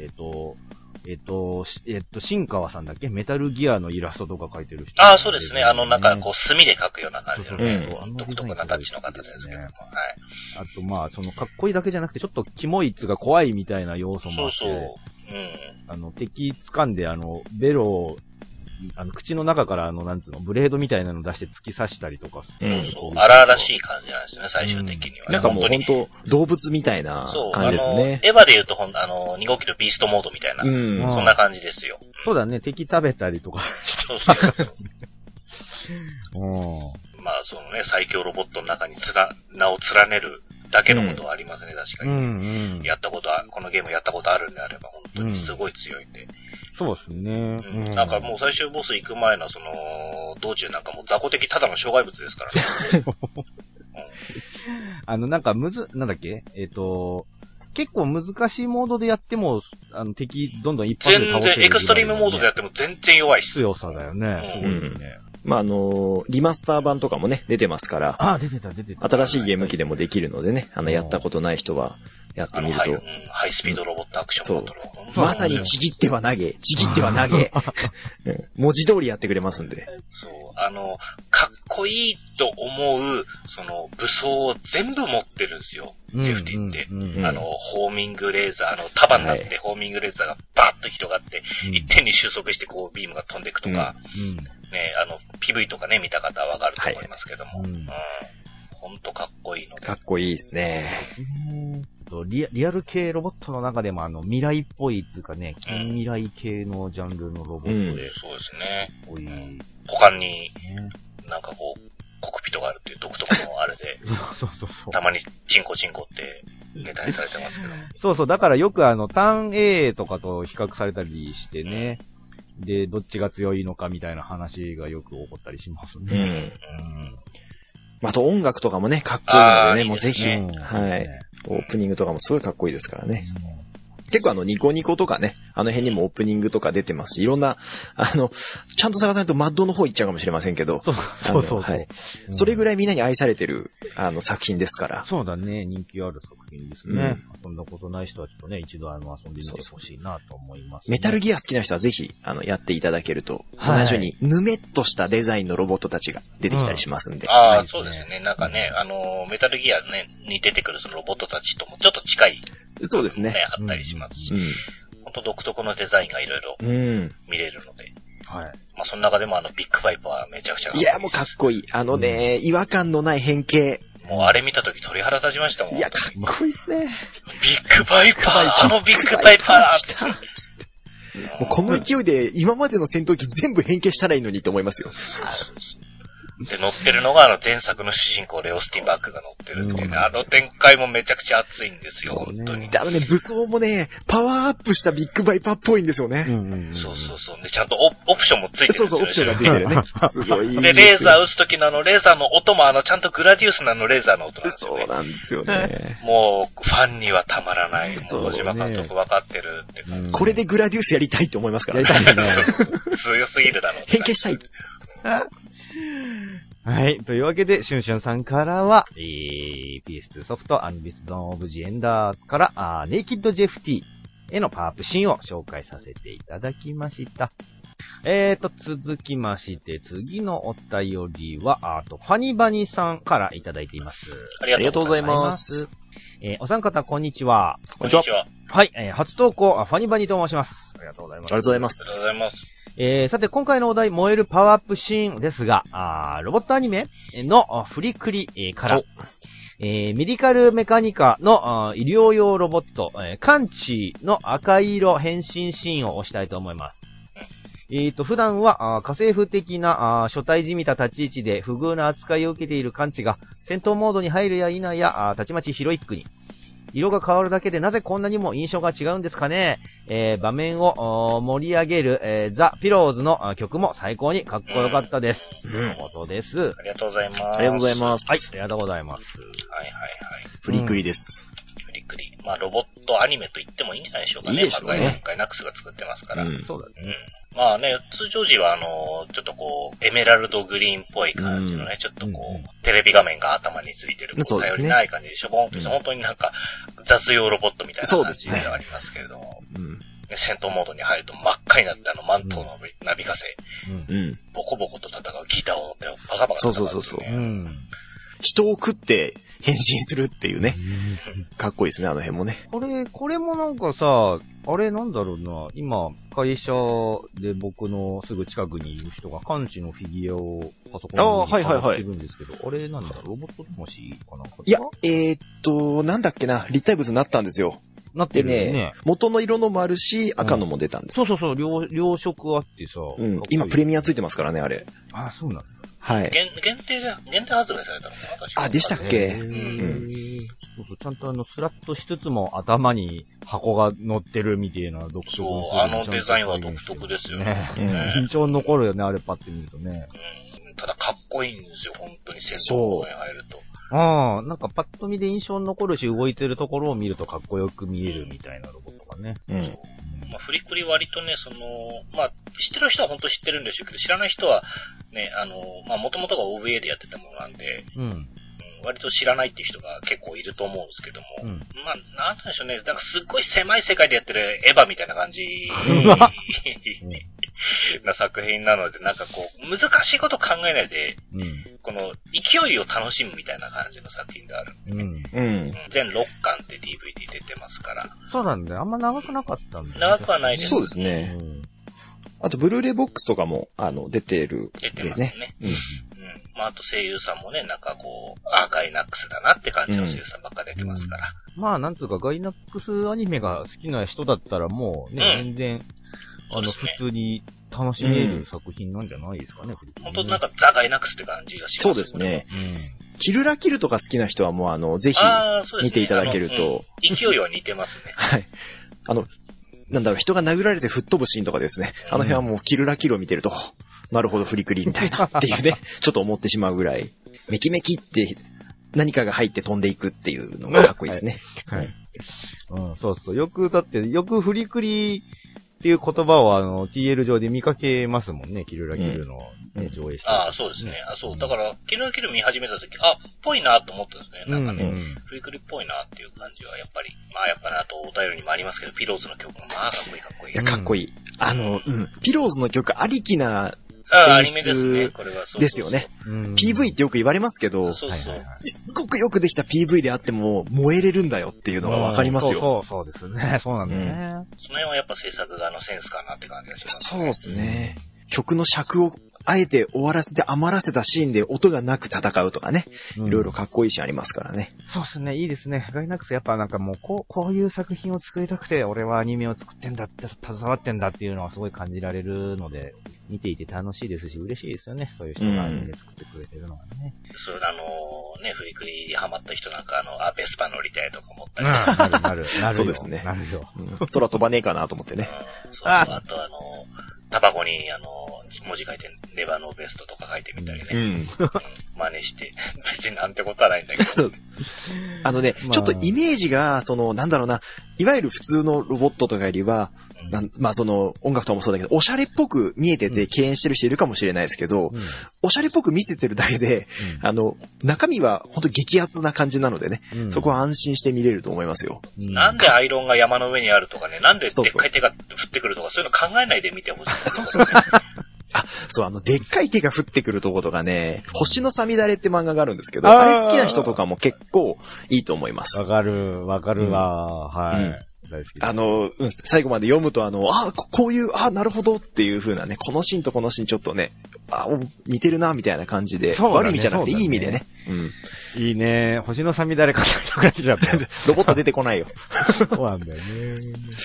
新川さんだっけ？メタルギアのイラストとか描いてる人。 そうですね。なんかこう、墨で描くような感じのね、独特なタッチの方ですけども。はい。 あと、まあ、かっこいいだけじゃなくて、ちょっとキモいっつが怖いみたいな要素もあって。敵掴んで、ベロを、口の中からなんつうの、ブレードみたいなの出して突き刺したりとか。 荒々しい感じなんですよね、最終的には。 なんかもう本当動物みたいな感じですね。 エヴァで言うと2号機のビーストモードみたいな、そんな感じですよ。 そうだね、敵食べたりとかして。 そう。まあ、最強ロボットの中に名を連ねるだけのことはありますね、確かに。このゲームやったことあるんであれば、本当にすごい強いんで。 そうですね。 なんかもう最終ボス行く前の道中なんかもう雑魚的ただの障害物ですからね。 なんかなんだっけ？結構難しいモードでやっても、敵どんどん一発で倒せる。 全然エクストリームモードでやっても全然弱いっす。 強さだよね。すごいね。 まあ、リマスター版とかもね、出てますから。 出てた。 新しいゲーム機でもできるのでね、やったことない人は、やってみると。 ハイスピードロボットアクションバトル。 まさにちぎっては投げ。文字通りやってくれますんで。 そう。かっこいいと思う、武装を全部持ってるんですよ。ジェフティって。ホーミングレーザー、束になってホーミングレーザーがバーッと広がって、一点に収束してこうビームが飛んでいくとか、ね、PV とかね、見た方はわかると思いますけども。ほんとかっこいいので。 かっこいいですね。 リアル系ロボットの中でも未来っぽいつうかね、近未来系のジャンルのロボットで。 そうですね。股間に、なんかこう、コックピットがあるっていう独特のあれで、たまにチンコってネタにされてますけど。 そう、だからよくターン A とかと比較されたりしてね。で、どっちが強いのかみたいな話がよく起こったりしますね。 あと音楽とかもね、かっこいいのでね、もうぜひ、はい。オープニングとかもすごいかっこいいですからね。 結構ニコニコとかね、あの辺にもオープニングとか出てますし、いろんな、ちゃんと探さないとマッドの方行っちゃうかもしれませんけど。 そう。 はい。それぐらいみんなに愛されてる、作品ですから。 そうだね、人気ある作品ですね。遊んだことない人はちょっとね、一度遊んでみてほしいなと思います、ね。 メタルギア好きな人はぜひ、やっていただけると、同じように、ぬめっとしたデザインのロボットたちが出てきたりしますんで。 ああ、そうですね。なんかね、メタルギアね、に出てくるそのロボットたちともちょっと近い。 そうですね。 あったりしますし。本当独特のデザインがいろいろ見れるので。はい。まあその中でもビッグバイパーはめちゃくちゃかっこいいです。 いや、もうかっこいい。違和感のない変形。 もうあれ見たとき鳥肌立ちましたもん。 いや、かっこいいっすね。 ビッグバイパービッグバイパーって。 もうこの勢いで今までの戦闘機全部変形したらいいのにと思いますよ。 で、乗ってるのが前作の主人公レオ・スティンバーグが乗ってるっていうね、展開もめちゃくちゃ熱いんですよ、本当に。 で、武装もね、パワーアップしたビッグバイパーっぽいんですよね。 そう。で、ちゃんとオプションもついてるんですよね。 オプションがついてるね。すごい。 で、レーザー撃つ時のレーザーの音もちゃんとグラディウスのレーザーの音なんですよね。 そうなんですよね。 もう、ファンにはたまらない。小島監督分かってるって。 これでグラディウスやりたいって思いますからね。 強すぎるだろう。 変形したい。 はい。というわけで、シュンシュンさんからは、PS2 ソフト、アンビスドン・オブ・ジ・エンダーズから、ネイキッド・ジェフティへのパワーアップシーンを紹介させていただきました。続きまして、次のお便りは、ファニバニさんからいただいています。 ありがとうございます。 お三方、こんにちは。 こんにちは。 はい。初投稿、ファニバニと申します。ありがとうございます。 ありがとうございます。 ありがとうございます。 さて、今回のお題、燃えるパワーアップシーンですが、ロボットアニメのフリクリから、メディカルメカニカの医療用ロボット、カンチの赤色変身シーンを押したいと思います。普段は家政婦的な初対じみた立ち位置で不遇な扱いを受けているカンチが戦闘モードに入るや否や、たちまちヒロイックに。色が変わるだけでなぜこんなにも印象が違うんですかね。場面を盛り上げる、ザ・ピローズの曲も最高にかっこよかったです。ということです。 ありがとうございます。 ありがとうございます。 はい、ありがとうございます。 はい。 フリクリです。 フリクリ。まあ、ロボットアニメと言ってもいいんじゃないでしょうかね。 いいでしょうね。 ガイナックスが作ってますから。 そうだね。 まあね、通常時はちょっとエメラルドグリーンっぽい感じのね、ちょっとテレビ画面が頭についてる、頼りない感じでしょぼんと、本当になんか雑用ロボットみたいな感じではありますけれども、戦闘モードに入ると真っ赤になってマントのなびかせ、ボコボコと戦うギターを乗ってバカバカ戦う、 そう。人を食って変身するっていうね。かっこいいですね、あの辺もね。 これもなんかさ、あれなんだろうな、今、会社で僕のすぐ近くにいる人がカンチのフィギュアをパソコンに貼ってるんですけど、あれなんだ、ロボット魂かなんか。 いや、なんだっけな、立体物になったんですよ。 なってね。 元の色のもあるし、赤のも出たんです。 そう、両色あってさ。 今プレミアついてますからね、あれ。 あ、そうなんだ。 はい。 限定発売されたのかな、確か。 でしたっけ？ そう、ちゃんとスラッとしつつも頭に箱が乗ってるみたいな独特の。 そう、デザインは独特ですよね。 印象に残るよね、あれパッて見るとね。 ただかっこいいんですよ、本当に戦闘モードに入ると。 なんかパッと見で印象に残るし、動いてるところを見るとかっこよく見えるみたいなロボットがね。 まあ、フリクリ割とね、まあ、知ってる人は本当知ってるんでしょうけど、知らない人は、ね、まあ、元々が OVA でやってたものなんで、割と知らないっていう人が結構いると思うんですけども、まあ、なんでしょうね、なんかすっごい狭い世界でやってるエヴァみたいな感じな作品なので、なんか難しいこと考えないで、この勢いを楽しむみたいな感じの作品であるんで、全6巻って DVD 出てますから。 そうなんだよ。あんま長くなかったんだよね。 長くはないです。 そうですね。あと、ブルーレイボックスとかも、出てる、 出てますね。まあ、あと声優さんもね、なんかガイナックスだなって感じの声優さんばっか出てますから。 まあ、なんつうか、ガイナックスアニメが好きな人だったらもうね、全然、普通に楽しめる作品なんじゃないですかね、 本当なんかザ・ガイナックスって感じがします。 そうですね。キルラキルとか好きな人はもうぜひ見ていただけると。 勢いは似てますね。 はい。なんだろう、人が殴られて吹っ飛ぶシーンとかですね。あの辺はもうキルラキルを見てると、なるほど、フリクリみたいなっていうね、ちょっと思ってしまうぐらい、メキメキって何かが入って飛んでいくっていうのがかっこいいですね。 はい。 うん、そうそう。よくフリクリっていう言葉をTL 上で見かけますもんね。キルラキルの、ね、上映して。 ああ、そうですね。あ、そう。だから、キルラキル見始めたとき、あ、ぽいなと思ったんですね。なんかね、フリクリっぽいなっていう感じは、やっぱり。まあ、やっぱね、あと、お便りにもありますけど、ピローズの曲も、まあ、かっこいいかっこいい。 いや、かっこいい。ピローズの曲ありきな、 アニメですね、これは。 そうですよね。PV ってよく言われますけど、 そうそう。 すごくよくできた PV であっても、燃えれるんだよっていうのがわかりますよ。 そうですね。そうなんだね。 その辺はやっぱ制作側のセンスかなって感じがしますね。 そうですね。曲の尺をあえて終わらせて余らせたシーンで音がなく戦うとかね。いろいろかっこいいシーンありますからね。 そうですね。いいですね。ガイナックスやっぱなんかもうこういう作品を作りたくて、俺はアニメを作ってんだって、携わってんだっていうのはすごい感じられるので、見ていて楽しいですし、嬉しいですよね。そういう人がアニメ作ってくれてるのがね。 それね、フリクリにハマった人なんかベスパ乗りたいとか思ったりなる。 そうですね。 なるよ。 空飛ばねえかなと思ってね。 そう、あとタバコに文字書いて、ネバノーベストとか書いてみたりね。真似して、別になんてことはないんだけど。 ちょっとイメージが、なんだろうな、いわゆる普通のロボットとかよりは、音楽とかもそうだけど、おしゃれっぽく見えてて敬遠してる人いるかもしれないですけど、おしゃれっぽく見せてるだけで、中身は本当激アツな感じなのでね、そこは安心して見れると思いますよ。 なんでアイロンが山の上にあるとかね、なんででっかい手が降ってくるとか、そういうの考えないで見てほしい。 でっかい手が降ってくるとことかね、星のさみだれって漫画があるんですけど、あれ好きな人とかも結構いいと思います。 わかるわ、はい。大好きです。最後まで読むとこういう、なるほどっていう風なね、このシーンとこのシーンちょっとね、似てるな、みたいな感じで、悪い意味じゃなくていい意味でね。 いいね。星のさみだれかたくなっちゃった。 ロボット出てこないよ。 そうなんだよね。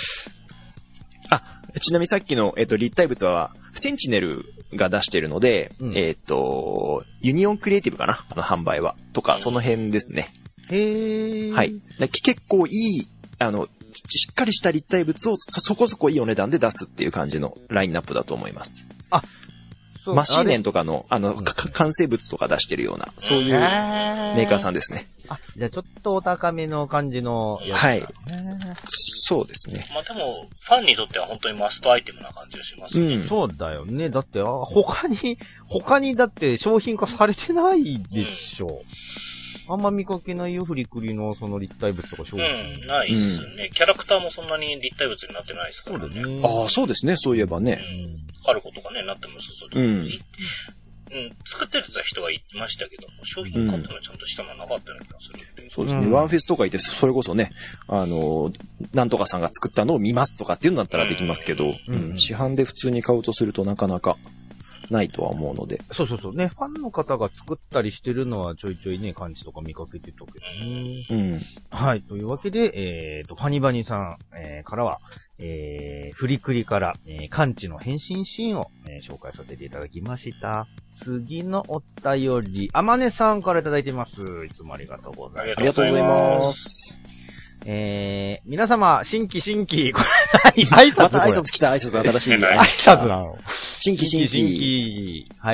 ちなみにさっきの、立体物は、センチネルが出しているので、ユニオンクリエイティブかな販売は。とか、その辺ですね。はい。結構いい、しっかりした立体物をそこそこいいお値段で出すっていう感じのラインナップだと思います。マシーネンとかの、完成物とか出してるような、そういうメーカーさんですね。 じゃあちょっとお高めの感じのやつ。 はい。そうですね。 まあでも、ファンにとっては本当にマストアイテムな感じがしますね。 そうだよね。だって、他にだって商品化されてないでしょ。あんま見かけないよ、フリクリのその立体物とか商品。 ないっすね。キャラクターもそんなに立体物になってないですからね。 そうだね。そうですね、そういえばね。 春子とかね、なってもそう作ってた人はいましたけども、商品化ってのはちゃんとしたのはなかったような気がするんで。 そうですね。ワンフェスとかいて、それこそね、なんとかさんが作ったのを見ますとかっていうのだったらできますけど、市販で普通に買うとするとなかなかないとは思うので。 そうね。ファンの方が作ったりしてるのはちょいちょいね、感じとか見かけてたけどね。はい。というわけで、ファニバニさん、からは、フリクリから、感知の変身シーンを、紹介させていただきました。次のお便り、あまねさんからいただいてます。いつもありがとうございます。 ありがとうございます。 皆様、新規、これ何挨拶また挨拶来た、挨拶新しい。 挨拶なの。 新規。 はい。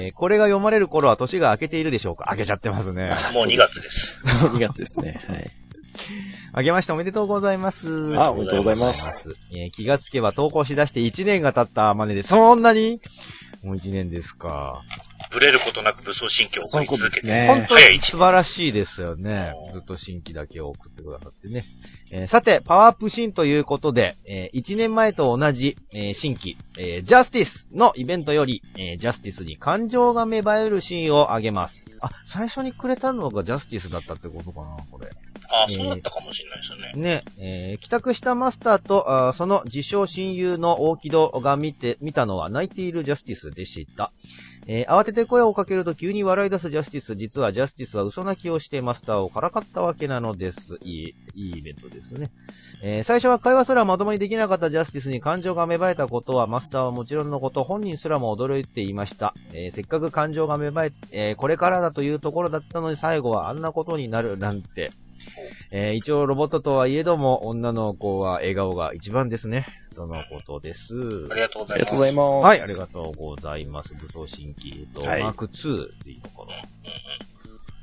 これが読まれる頃は年が明けているでしょうか？明けちゃってますね。 もう2月です。 もう2月ですね。はい。 明けましておめでとうございます。 おめでとうございます。 気がつけば投稿しだして1年が経ったまねで、そんなにもう1年ですか。 ブレることなく武装新規を送り続けて、 ね、本当に素晴らしいですよね。ずっと新規だけを送ってくださってね。さて、パワーアップシーンということで、1年前と同じ、新規、ジャスティスのイベントより、ジャスティスに感情が芽生えるシーンをあげます。最初にくれたのがジャスティスだったってことかな、これ。 そうだったかもしれないですよね。 ね、帰宅したマスターと、その自称親友の大木戸が見たのは泣いているジャスティスでした。慌てて声をかけると急に笑い出すジャスティス。実はジャスティスは嘘泣きをしてマスターをからかったわけなのです。いいイベントですね。最初は会話すらまともにできなかったジャスティスに感情が芽生えたことはマスターはもちろんのこと本人すらも驚いていました。せっかく感情が芽生え、これからだというところだったのに最後はあんなことになるなんて。一応ロボットとはいえども女の子は笑顔が一番ですね。とのことです。 ありがとうございます。 ありがとうございます。 はい、ありがとうございます。武装新規と、マーク2でいいのかな。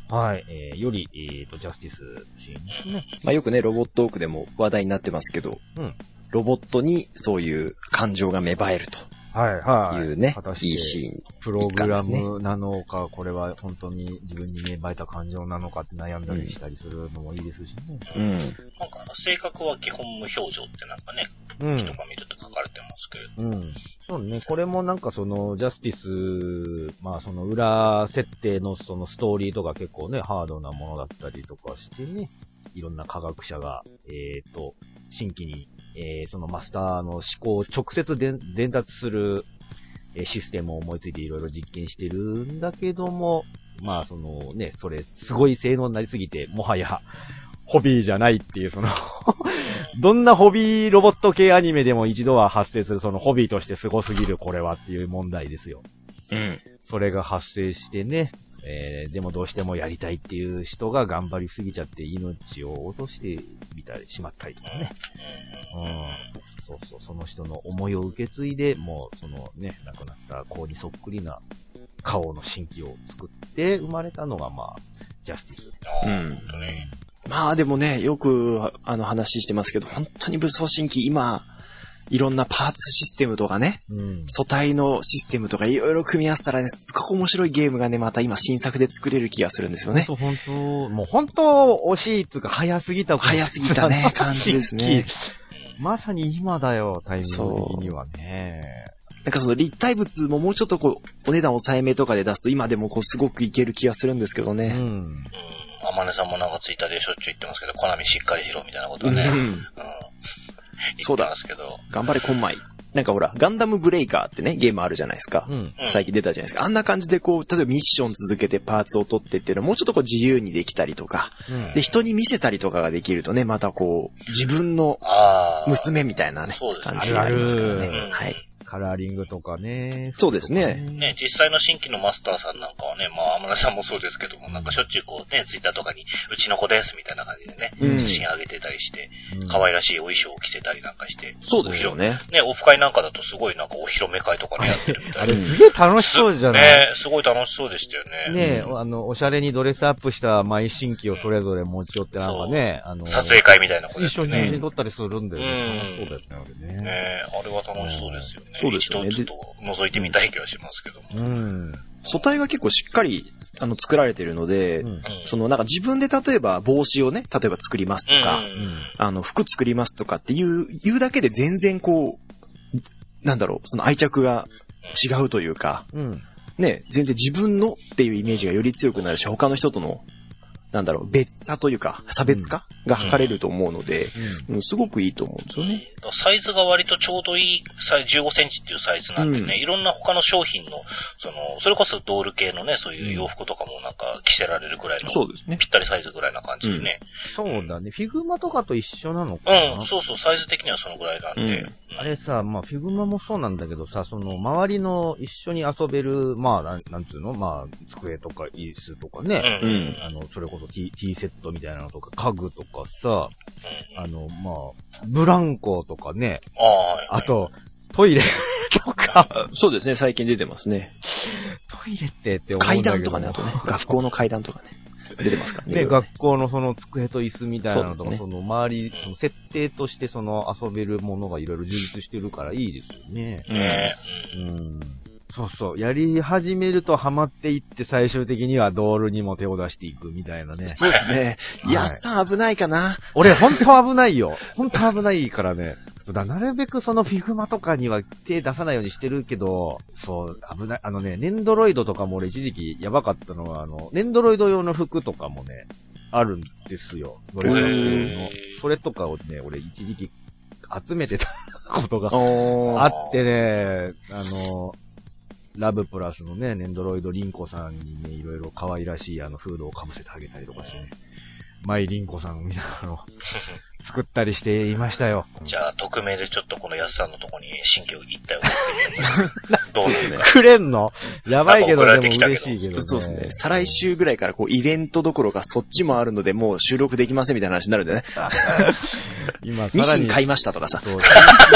はい。より、ジャスティスシーンですね。 まあよくね、ロボットオークでも話題になってますけど、 うん。 ロボットにそういう感情が芽生えると。 はいはい。 いうね果た、していいシーン。 プログラムなのか、これは本当に自分に芽生えた感情なのかって悩んだりしたりするのもいいですしね。 うん。 なんか性格は基本無表情ってなんかね、人が見ると書かれてますけれど。 うん。そうね、これもなんかその、ジャスティス、まあその裏設定のそのストーリーとか結構ね、ハードなものだったりとかしてね、いろんな科学者が、新規に、そのマスターの思考を直接伝達する、システムを思いついていろいろ実験してるんだけども、まあそのね、それすごい性能になりすぎて、もはや、ホビーじゃないっていう、そのどんなホビーロボット系アニメでも一度は発生する、そのホビーとして凄すぎるこれはっていう問題ですよ。 うん。 それが発生してね、でもどうしてもやりたいっていう人が頑張りすぎちゃって命を落としてみたりしまったりとかね。そうそう、その人の思いを受け継いで、もうそのね、亡くなった子にそっくりな顔の新規を作って生まれたのがまあ、ジャスティス。 うん。まあでもね、よく話してますけど、本当に武装新規今、いろんなパーツシステムとかね、素体のシステムとかいろいろ組み合わせたらね、すごく面白いゲームがね、また今新作で作れる気がするんですよね。 本当もう本当惜しいっていうか早すぎたね、感じですね。 まさに今だよ、タイミング的にはね。 なんかその立体物ももうちょっとこう、お値段抑えめとかで出すと今でもこうすごくいける気がするんですけどね。 あまねさんもなんかツイッターでしょっちゅう言ってますけど、コナミしっかりしろみたいなことはね。言ってますけど。 頑張れコンマイ。なんかほら、ガンダムブレイカーってね、ゲームあるじゃないですか。最近出たじゃないですか。あんな感じでこう、例えばミッション続けてパーツを取ってっていうのはもうちょっとこう自由にできたりとか、で、人に見せたりとかができるとね、またこう、自分の娘みたいなね、感じになりますからね。はい。 カラーリングとかね。 そうですね。 ね、実際の新規のマスターさんなんかはね、まあ、天野さんもそうですけども、なんかしょっちゅうこうね、ツイッターとかに、うちの子ですみたいな感じでね、写真上げてたりして、可愛らしいお衣装を着てたりなんかして。 そうですよね。 ね、オフ会なんかだとすごいなんかお披露目会とかね、やってるみたいな。 あれすげえ楽しそうじゃないね、すごい楽しそうでしたよね。 ね、おしゃれにドレスアップした毎新規をそれぞれ持ち寄ってなんかね、 撮影会みたいなこと一緒に写真撮ったりするんだよね。そうだよね。 ね、あれは楽しそうですよね。 そうですよね。 ちょっと覗いてみたい気がしますけども。 素体が結構しっかり、作られてるので、そのなんか自分で例えば帽子をね、例えば作りますとか、服作りますとかって言うだけで全然こう、なんだろう、その愛着が違うというか、ね、全然自分のっていうイメージがより強くなるし、他の人との、なんだろう、別差というか、差別化が図れると思うので、すごくいいと思うんですよね。 サイズが割とちょうどいい15センチっていうサイズなんでね、いろんな他の商品の、それこそドール系のね、そういう洋服とかもなんか着せられるぐらいの、 そうですね。 ぴったりサイズぐらいな感じでね。 そうだね。フィグマとかと一緒なのかな。 そうそう、サイズ的にはそのぐらいなんで。 あれさ、まあ、フィグマもそうなんだけどさ、その、周りの一緒に遊べる、まあ、なんつうのまあ、机とか椅子とかね。それこそ T セットみたいなのとか、家具とかさ、まあ、ブランコとかね。あと、トイレとか。 そうですね、最近出てますね。 トイレって思うんだけど。 階段とかね、あとね、学校の階段とかね。出てますからね。 で、学校のその机と椅子みたいなのとか、その周り、その設定としてその遊べるものがいろいろ充実してるからいいですよね。そうそう。やり始めるとハマっていって最終的にはドールにも手を出していくみたいなね。 そうですね。やっさん危ないかな。 俺ほんと危ないよ。ほんと危ないからね。なるべくそのフィグマとかには手出さないようにしてるけど、そう、危ない。ネンドロイドとかも俺一時期やばかったのは、ネンドロイド用の服とかもね、あるんですよ。それとかをね、俺一時期集めてたことがあってね、ラブプラスのね、ネンドロイドリンコさんにね、いろいろ可愛らしいフードを被せてあげたりとかしてね、マイリンコさんみたいなの作ったりしていましたよ。 じゃあ、匿名でちょっとこの安さんのとこに新居一体送ってみよう。どうなんだくれんのやばいけど、でも嬉しいけどね。 そうですね。再来週ぐらいからこう、イベントどころかそっちもあるので、もう収録できませんみたいな話になるんでね。 今、 ミシン買いましたとかさ。そう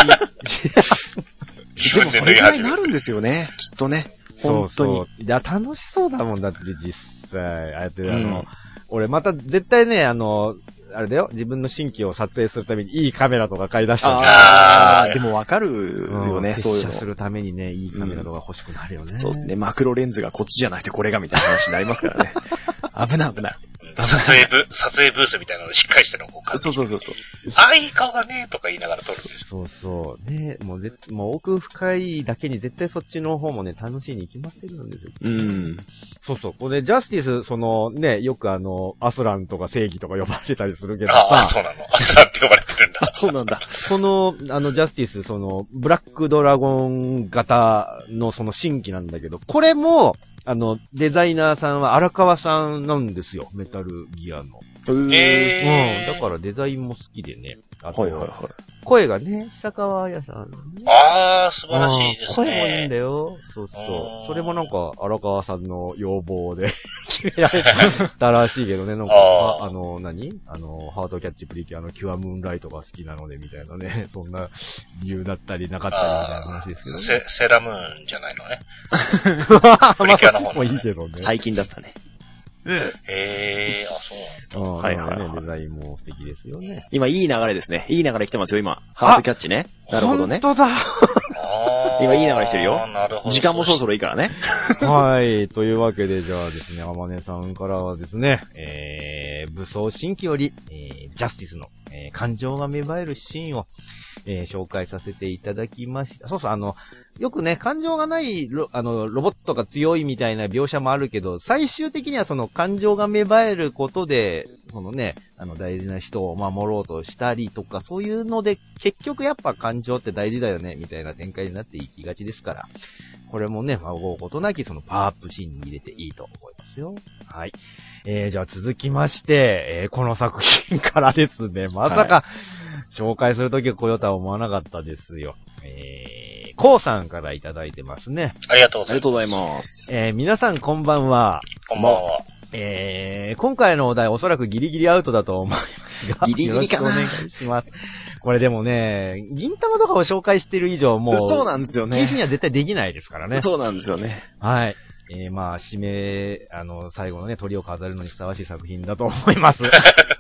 自分で縫い始める。でもそれぐらいになるんですよね、きっとね。 本当に。いや、楽しそうだもんだって実際。ああやって俺また絶対ね、あれだよ、自分の新規を撮影するためにいいカメラとか買い出したんだ。でもわかるよね、そういうの。 接写するためにね、いいカメラとか欲しくなるよね。 そうですね、マクロレンズがこっちじゃなくてこれがみたいな話になりますからね。危ない。 撮影ブースみたいなのしっかりしてるのをこう買って。 そう。 ああ、いい顔だねとか言いながら撮るんですよ。そう。ね、もう奥深いだけに絶対そっちの方もね、楽しいに決まってるんですよ。そう。これジャスティス、ね、よくアスランとか正義とか呼ばれてたりするけどさ。 ああ、そうなの。アスランって呼ばれてるんだ。 そうなんだ。 この、ジャスティス、ブラックドラゴン型の新規なんだけど、これも、デザイナーさんは荒川さんなんですよ。メタルギアの。だからデザインも好きでね。声がね、久川彩さん、ね。 ああ、素晴らしいですね。 声もいいんだよ。そう。それもなんか、荒川さんの要望で決められたらしいけどね。なんか、ハートキャッチプリキュアのキュアムーンライトが好きなので、みたいなね。そんな理由だったりなかったりみたいな話ですけど、ね。 セーラームーンじゃないのね。 プリキュアの方もいいけどね。 最近だったね。 そうなんだ。デザインも素敵ですよね。 今いい流れですね。いい流れ来てますよ、今。ハートキャッチね。なるほどね。 本当だ。 今いい流れ来てるよ。 なるほど。 時間もそろそろいいからね。 はい。というわけで、じゃあですね、あまねさんからはですね、武装新規より、ジャスティスの、感情が芽生えるシーンを、紹介させていただきました。そう、よくね、感情がないロボットが強いみたいな描写もあるけど、最終的には感情が芽生えることで、大事な人を守ろうとしたりとか、そういうので、結局やっぱ感情って大事だよね、みたいな展開になっていきがちですから、これもね、孫うことなきパワーアップシーンに入れていいと思いますよ。はい。じゃあ続きまして、この作品からですね、まさか、紹介するときは来ようとは思わなかったですよ。コウさんからいただいてますね。 ありがとうございます。 皆さんこんばんは。 こんばんは。 今回のお題おそらくギリギリアウトだと思いますが、 ギリギリかな。 よろしくお願いします。これでもね、銀玉とかを紹介してる以上もう、 そうなんですよね。 禁止には絶対できないですからね。 そうなんですよね。 はい。締め、最後のね、鳥を飾るのにふさわしい作品だと思います。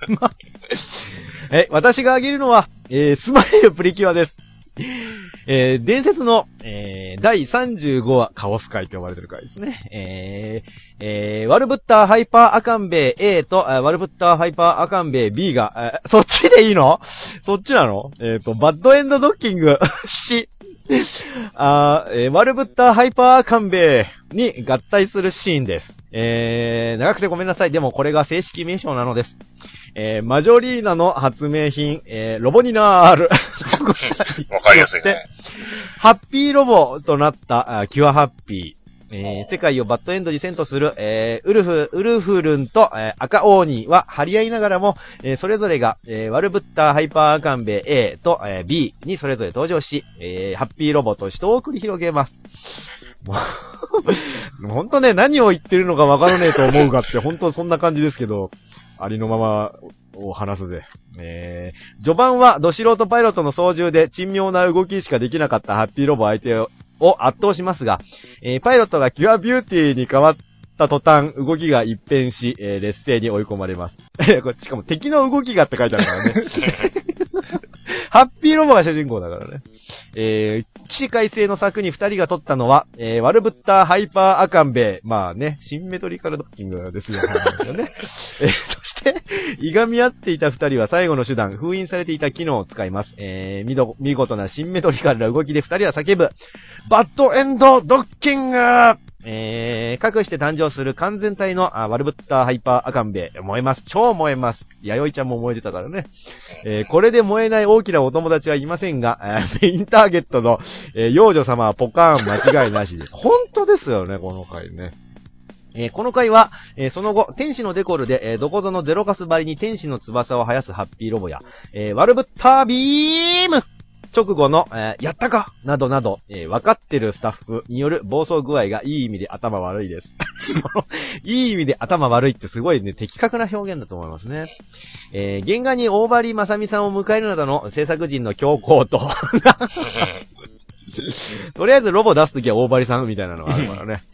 私が挙げるのは、スマイルプリキュアです。伝説の、第35話、カオス回と呼ばれてる回ですね。ワルブッターハイパーアカンベイ A と、ワルブッターハイパーアカンベイ B が、そっちでいいの？そっちなの？バッドエンドドッキングワルブッターハイパーアカンベイに合体するシーンです。長くてごめんなさい。でもこれが正式名称なのです。マジョリーナの発明品、ロボニナール。 わかりやすいね。 ハッピーロボとなったキュアハッピー。世界をバッドエンドにセントする、ウルフルンと、赤オーニーは張り合いながらも、それぞれが、ワルブッターハイパーアカンベ A と、B にそれぞれ登場し、ハッピーロボと死闘を繰り広げます。ほんとね、何を言ってるのかわからねえと思うかって、ほんとそんな感じですけど、ありのままを話すぜ。序盤はド素人パイロットの操縦で珍妙な動きしかできなかったハッピーロボ相手を圧倒しますが、パイロットがキュアビューティーに変わった途端、動きが一変し、劣勢に追い込まれます。これしかも敵の動きがって書いてあるからね。ハッピーロボが主人公だからね。起死回生の策に二人が取ったのは、ワルブッターハイパーアカンベイ。まあね、シンメトリカルドッキングですよ。ですよね。そして、いがみ合っていた二人は最後の手段、封印されていた機能を使います。見事なシンメトリカルな動きで二人は叫ぶ。バッドエンドドッキングかくして誕生する完全体のワルブッターハイパーアカンベイ。燃えます。超燃えます。弥生ちゃんも燃えてたからね。これで燃えない大きなお友達はいませんが、メインターゲットの、幼女様はポカーン間違いなしです。本当ですよね、この回ね。この回は、その後、天使のデコルで、どこぞのゼロガス張りに天使の翼を生やすハッピーロボや、ワルブッタービーム直後の、やったかなどなど、分かってるスタッフによる暴走具合がいい意味で頭悪いです。いい意味で頭悪いってすごいね、的確な表現だと思いますね。原画に大張正美さんを迎えるなどの制作陣の強行と、とりあえずロボ出すときは大張さんみたいなのがあるからね。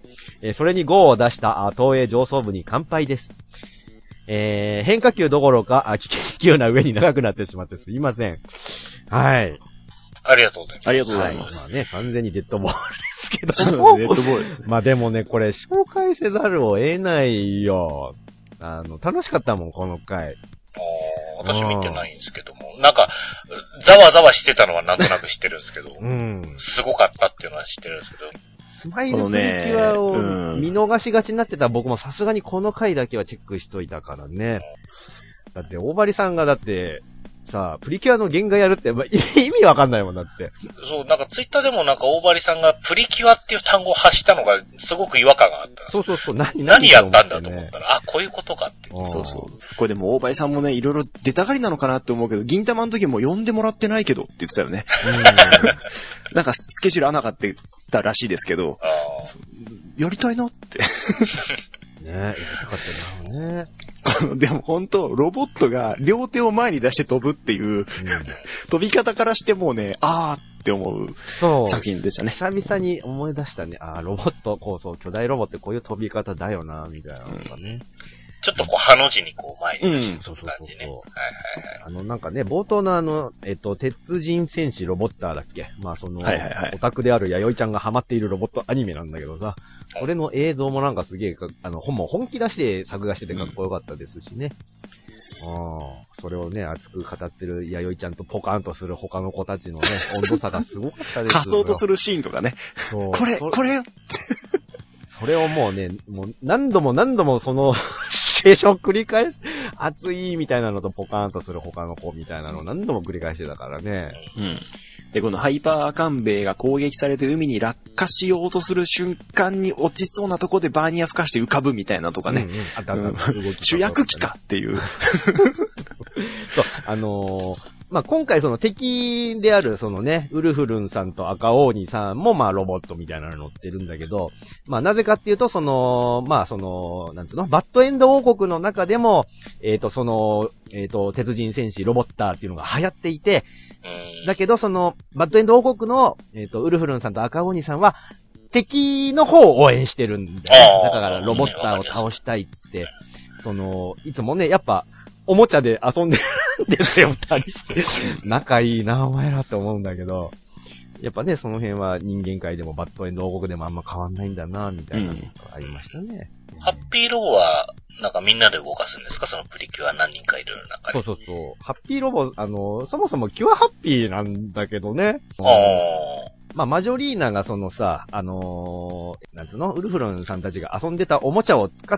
それに5を出した東映上層部に乾杯です。変化球どころか、危険球な上に長くなってしまってすいません。はい。 ありがとうございます。 ありがとうございます。 まあね、完全にデッドボールですけど。 デッドボール。 まあでもね、これ紹介せざるを得ないよ。楽しかったもん、この回。 私見てないんですけども。なんか、ざわざわしてたのはなんとなく知ってるんですけど。 うん。 すごかったっていうのは知ってるんですけど。 スマイルプリキュアを見逃しがちになってた僕もさすがにこの回だけはチェックしといたからね。だって、大張さんがだって、さあ、プリキュアの原画やるって、まあ、意味わかんないもんだって。 そう、なんかツイッターでもなんか大張さんがプリキュアっていう単語を発したのがすごく違和感があった。 そう。 何やったんだと思ったら、あ、こういうことかって。 そう。これでも大張さんもね、いろいろ出たがりなのかなって思うけど、銀玉の時も呼んでもらってないけどって言ってたよね。なんかスケジュール合わなかったらしいですけど、やりたいなって。 ねやりたかったなね。 でも本当ロボットが両手を前に出して飛ぶっていう、飛び方からしてもうね、あーって思う作品でしたね。 久々に思い出したね。ロボット、巨大ロボってこういう飛び方だよな、みたいなのがね。 ちょっとハの字に前に出して飛ぶ感じね。 なんかね、冒頭の鉄人戦士ロボッターだっけ？まあオタクである弥生ちゃんがハマっているロボットアニメなんだけどさ、それの映像もなんかすげえ、本気出して作画しててかっこよかったですしね。それをね、熱く語ってる弥生ちゃんとポカーンとする他の子たちのね、温度差がすごかったですよ。 仮装とするシーンとかね。そう。これそれをもうね、何度もその、シチュエーションを繰り返す、熱いみたいなのとポカーンとする他の子みたいなのを何度も繰り返してたからね。 うん。で、このハイパーカンベイが攻撃されて海に落下しようとする瞬間に落ちそうなとこでバーニア吹かして浮かぶみたいなとかね。主役機かっていう。 そう、まあ、今回その敵であるそのね、ウルフルンさんと赤鬼さんもまあロボットみたいなの乗ってるんだけど、まあなぜかっていうとなんつうの、バッドエンド王国の中でも、鉄人戦士ロボッターっていうのが流行っていて、だけどその、バッドエンド王国の、ウルフルンさんと赤鬼さんは、敵の方を応援してるんだよね。だからロボッターを倒したいって、いつもね、やっぱ、おもちゃで遊んでるんですよ、二人して。仲いいな、お前らって思うんだけど。やっぱね、その辺は人間界でもバッドエンド王国でもあんま変わんないんだな、みたいなのがありましたね。 ハッピーロボは、なんかみんなで動かすんですか？そのプリキュア何人かいる中で。 そう。ハッピーロボ、そもそもキュアハッピーなんだけどね。まあ、マジョリーナがなんつうの、ウルフロンさんたちが遊んでたおもちゃを使って、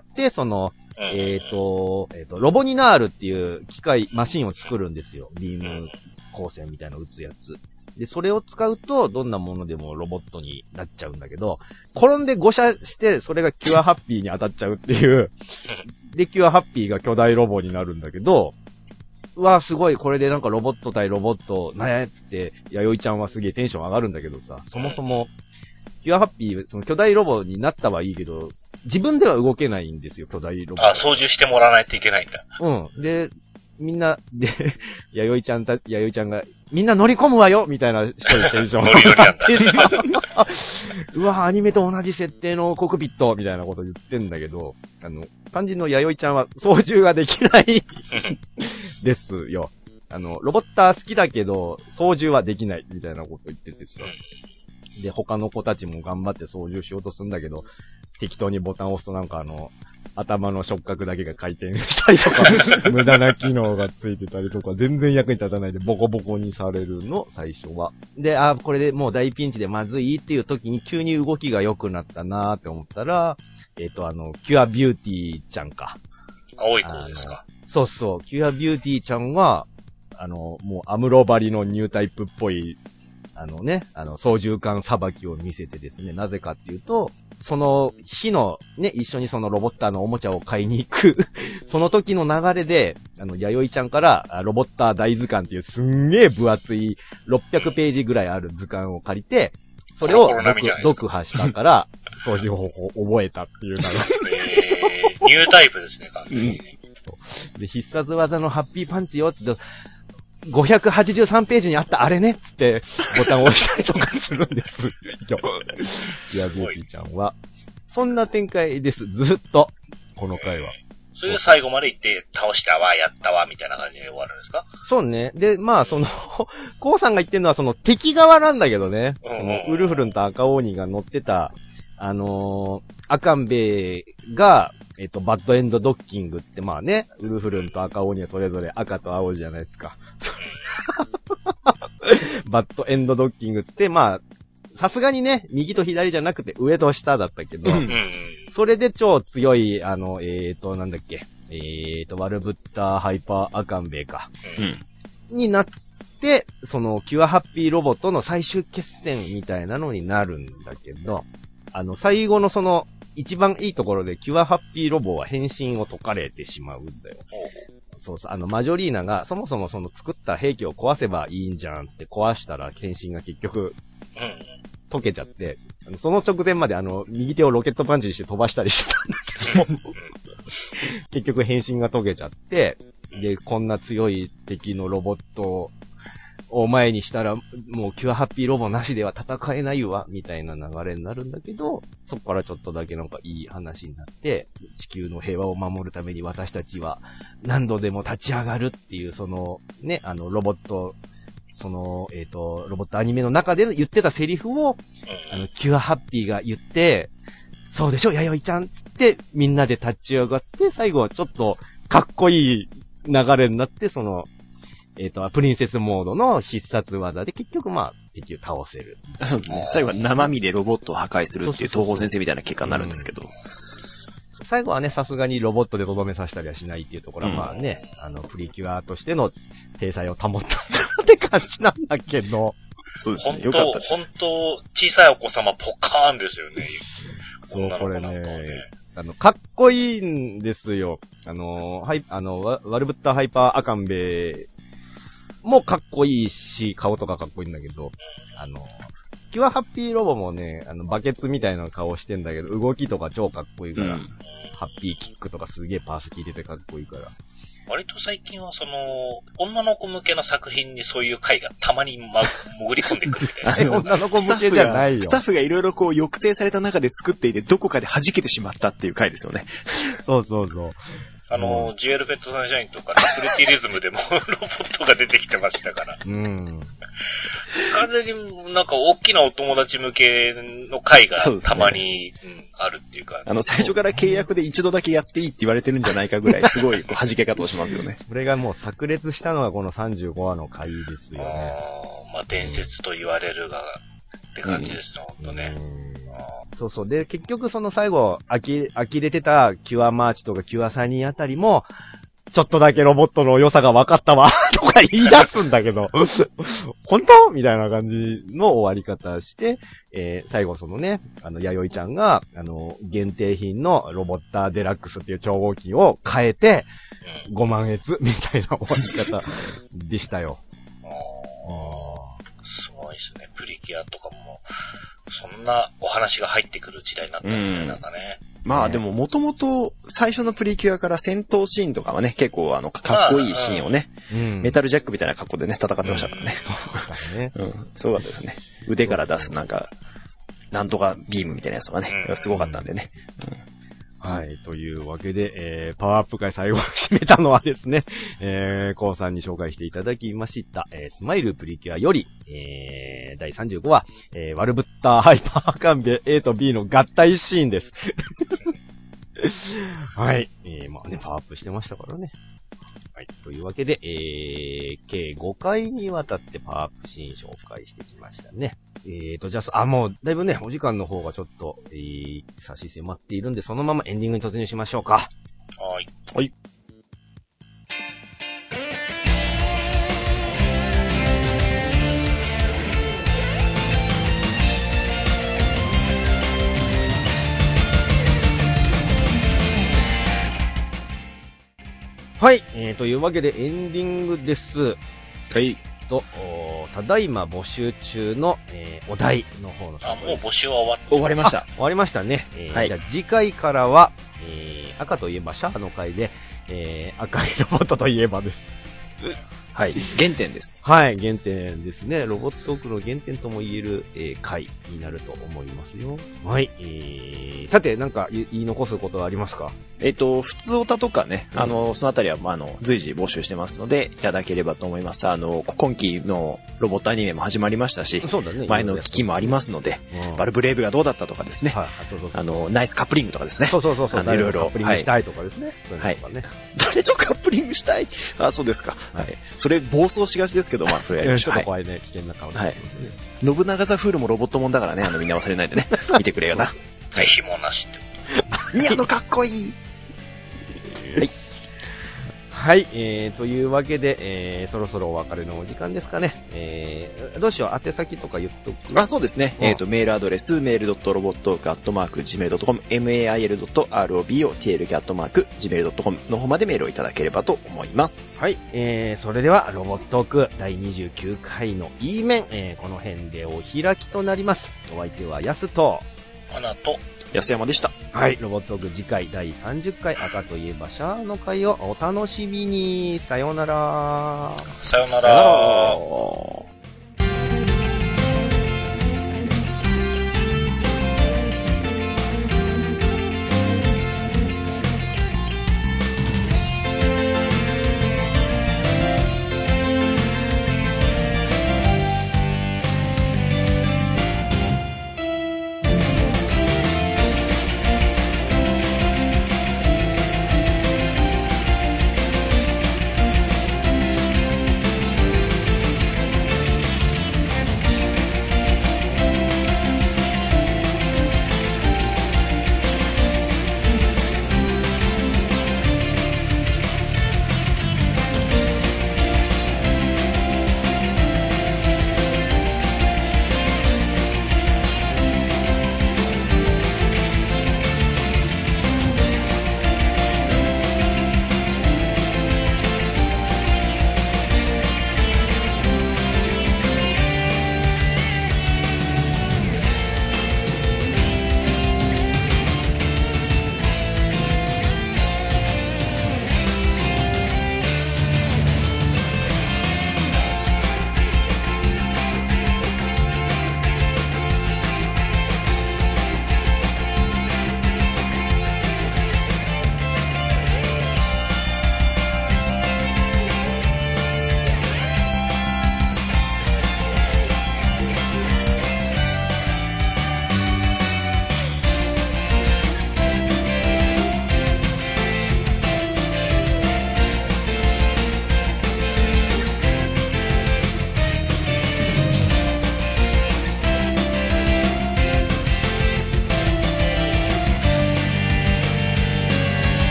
ロボニナールっていうマシンを作るんですよ。ビーム光線みたいなのを撃つやつ。で、それを使うと、どんなものでもロボットになっちゃうんだけど、転んで誤射して、それがキュアハッピーに当たっちゃうっていう。で、キュアハッピーが巨大ロボになるんだけど、うわ、すごい、これでなんかロボット対ロボット、なんやっつって、弥生ちゃんはすげえテンション上がるんだけどさ、そもそも、キュアハッピー、その巨大ロボになったはいいけど、自分では動けないんですよ、巨大ロボ。 操縦してもらわないといけないんだ。 うん。で、みんな、で、弥生ちゃんが、みんな乗り込むわよみたいな人にテンション。 乗りなんだ。 うわ、アニメと同じ設定のコクピットみたいなこと言ってんだけど、肝心の弥生ちゃんは操縦ができないですよ。ロボッター好きだけど、操縦はできないみたいなこと言っててさ。で、他の子たちも頑張って操縦しようとするんだけど、適当にボタンを押すとなんか頭の触覚だけが回転したりとか、無駄な機能がついてたりとか、全然役に立たないでボコボコにされるの、最初は。で、これでもう大ピンチでまずいっていう時に急に動きが良くなったなーって思ったら、キュアビューティーちゃんか。 青い子ですか。 そう、キュアビューティーちゃんは、もうアムロバリのニュータイプっぽい、操縦桿さばきを見せてですね、なぜかっていうと、その日のね、一緒にそのロボッターのおもちゃを買いに行く、その時の流れで、弥生ちゃんから、ロボッター大図鑑っていうすんげえ分厚い600ページぐらいある図鑑を借りて、それを読破したから、操縦方法を覚えたっていう流れ。 ニュータイプですね、完全に。 で、必殺技のハッピーパンチよって言うと、583ページにあったあれねつって、ボタンを押したりとかするんですよ。キュアビューティーちゃんは。 そんな展開です。ずっと、この回は。 それで最後まで行って、倒したわ、やったわ、みたいな感じで終わるんですか？ そうね。で、まあ、コウさんが言ってるのはその敵側なんだけどね。その、ウルフルンと赤鬼が乗ってた、アカンベイが、バッドエンドドッキングつって、まあね、ウルフルンと赤鬼はそれぞれ赤と青じゃないですか。バッドエンドドッキングつって、まあ、さすがにね、右と左じゃなくて上と下だったけど、それで超強い、なんだっけ、ワルブッターハイパーアカンベイか。になって、その、キュアハッピーロボットの最終決戦みたいなのになるんだけど、最後のその、一番いいところでキュアハッピーロボは変身を解かれてしまうんだよ。そうそう、マジョリーナが、そもそもその作った兵器を壊せばいいんじゃんって壊したら変身が結局、解けちゃって、その直前まで右手をロケットパンチにして飛ばしたりしてたんだけど、結局変身が解けちゃって、で、こんな強い敵のロボットを前にしたら、もうキュアハッピーロボなしでは戦えないわ、みたいな流れになるんだけど、そこからちょっとだけなんかいい話になって、地球の平和を守るために私たちは何度でも立ち上がるっていう、その、ね、ロボット、その、ロボットアニメの中で言ってたセリフを、キュアハッピーが言って、そうでしょ、弥生ちゃんって、みんなで立ち上がって、最後はちょっと、かっこいい流れになって、その、プリンセスモードの必殺技で結局まあ、敵を倒せる。 最後は生身でロボットを破壊するっていう東方先生みたいな結果になるんですけど。 最後はね、さすがにロボットでとどめさせたりはしないっていうところはまあね、プリキュアとしての体裁を保ったって感じなんだけど。 そうですね。よかったです。 本当小さいお子様ポカーンですよね。 そう、これね。かっこいいんですよ。ワルブッターハイパーアカンベもかっこいいし、顔とかかっこいいんだけど、キュアハッピーロボもね、バケツみたいな顔してんだけど、動きとか超かっこいいから、ハッピーキックとかすげえパース効いててかっこいいから。 割と最近は女の子向けの作品にそういう回がたまに潜り込んでくるみたいな。 女の子向けじゃないよ。 スタッフがいろいろこう抑制された中で作っていて、どこかで弾けてしまったっていう回ですよね。 そうそうそう。 ジュエルペットサンシャインとか、ラプルティリズムでもロボットが出てきてましたから。完全になんか大きなお友達向けの回がたまに、あるっていうか。 最初から契約で一度だけやっていいって言われてるんじゃないかぐらい、すごいこう弾け方をしますよね。 それがもう炸裂したのがこの35話の回ですよね。 まあ伝説と言われるが、って感じですね、ほんとね。 そうそう。で、結局その最後、呆れてたキュアマーチとかキュアサニーあたりも、ちょっとだけロボットの良さが分かったわ、とか言い出すんだけど、本当みたいな感じの終わり方して、最後そのね、弥生ちゃんが、限定品のロボッターデラックスっていう超合金を変えて、5万円みたいな終わり方でしたよ。 すごいですね。プリキュアとかも、そんなお話が入ってくる時代になったんですね、なんかね。 まあでももともと最初のプリキュアから戦闘シーンとかはね、結構かっこいいシーンをね、メタルジャックみたいな格好でね、戦ってましたからね。 そうだね。 そうだったですね。腕から出すなんか、なんとかビームみたいなやつとかね、すごかったんでね。 はい。というわけで、パワーアップ会最後締めたのはですね、コウさんに紹介していただきました、スマイルプリキュアより、第35話、ワルブッターハイパーカンベ A と B の合体シーンです。はい。まあね、パワーアップしてましたからね。はい。というわけで、計5回にわたってパワーアップシーン紹介してきましたね。じゃあ、もう、だいぶね、お時間の方がちょっと、差し迫っているんで、そのままエンディングに突入しましょうか。 はい。 はい。 はい。というわけでエンディングです。 はい。 ただいま募集中の、お題の方の。 もう募集は終わりました。 終わりましたね。 はい、 じゃあ次回からは、赤といえばシャアの回で、赤いロボットといえばです。 はい。原点です。 はい、原点ですね。ロボットトークの原点とも言える、回になると思いますよ。はい。さて、なんか言い残すことはありますか？ 普通オタとかね、そのあたりは、随時募集してますので、いただければと思います。今期のロボットアニメも始まりましたし、 そうだね。 前の期期もありますので、バルブレイブがどうだったとかですね。 はい、そう。 ナイスカップリングとかですね。 そう。いろいろ。カップリングしたいとかですね。はい。 誰とカップリングしたい？あ、そうですか。はい。それ暴走しがちですけど、それやりましょう。 ちょっと怖いね、危険な顔ですね。 信長ザフールもロボットもんだからね、みんな忘れないでね。見てくれよな。 ぜひもなしって。 宮野かっこいい。はい。 はい、というわけで、そろそろお別れのお時間ですかね。どうしよう、宛先とか言っとく？ あ、そうですね。メールアドレス、mail.robottalk@gmail.com、mail.robottalk@gmail.com の方までメールをいただければと思います。 はい、それでは、ロボットーク第29回の E 面、この辺でお開きとなります。お相手はヤスと、 花と、 安山でした。 はい、ロボットーク次回第30回赤といえばシャアの回をお楽しみに。さようなら。 さようなら。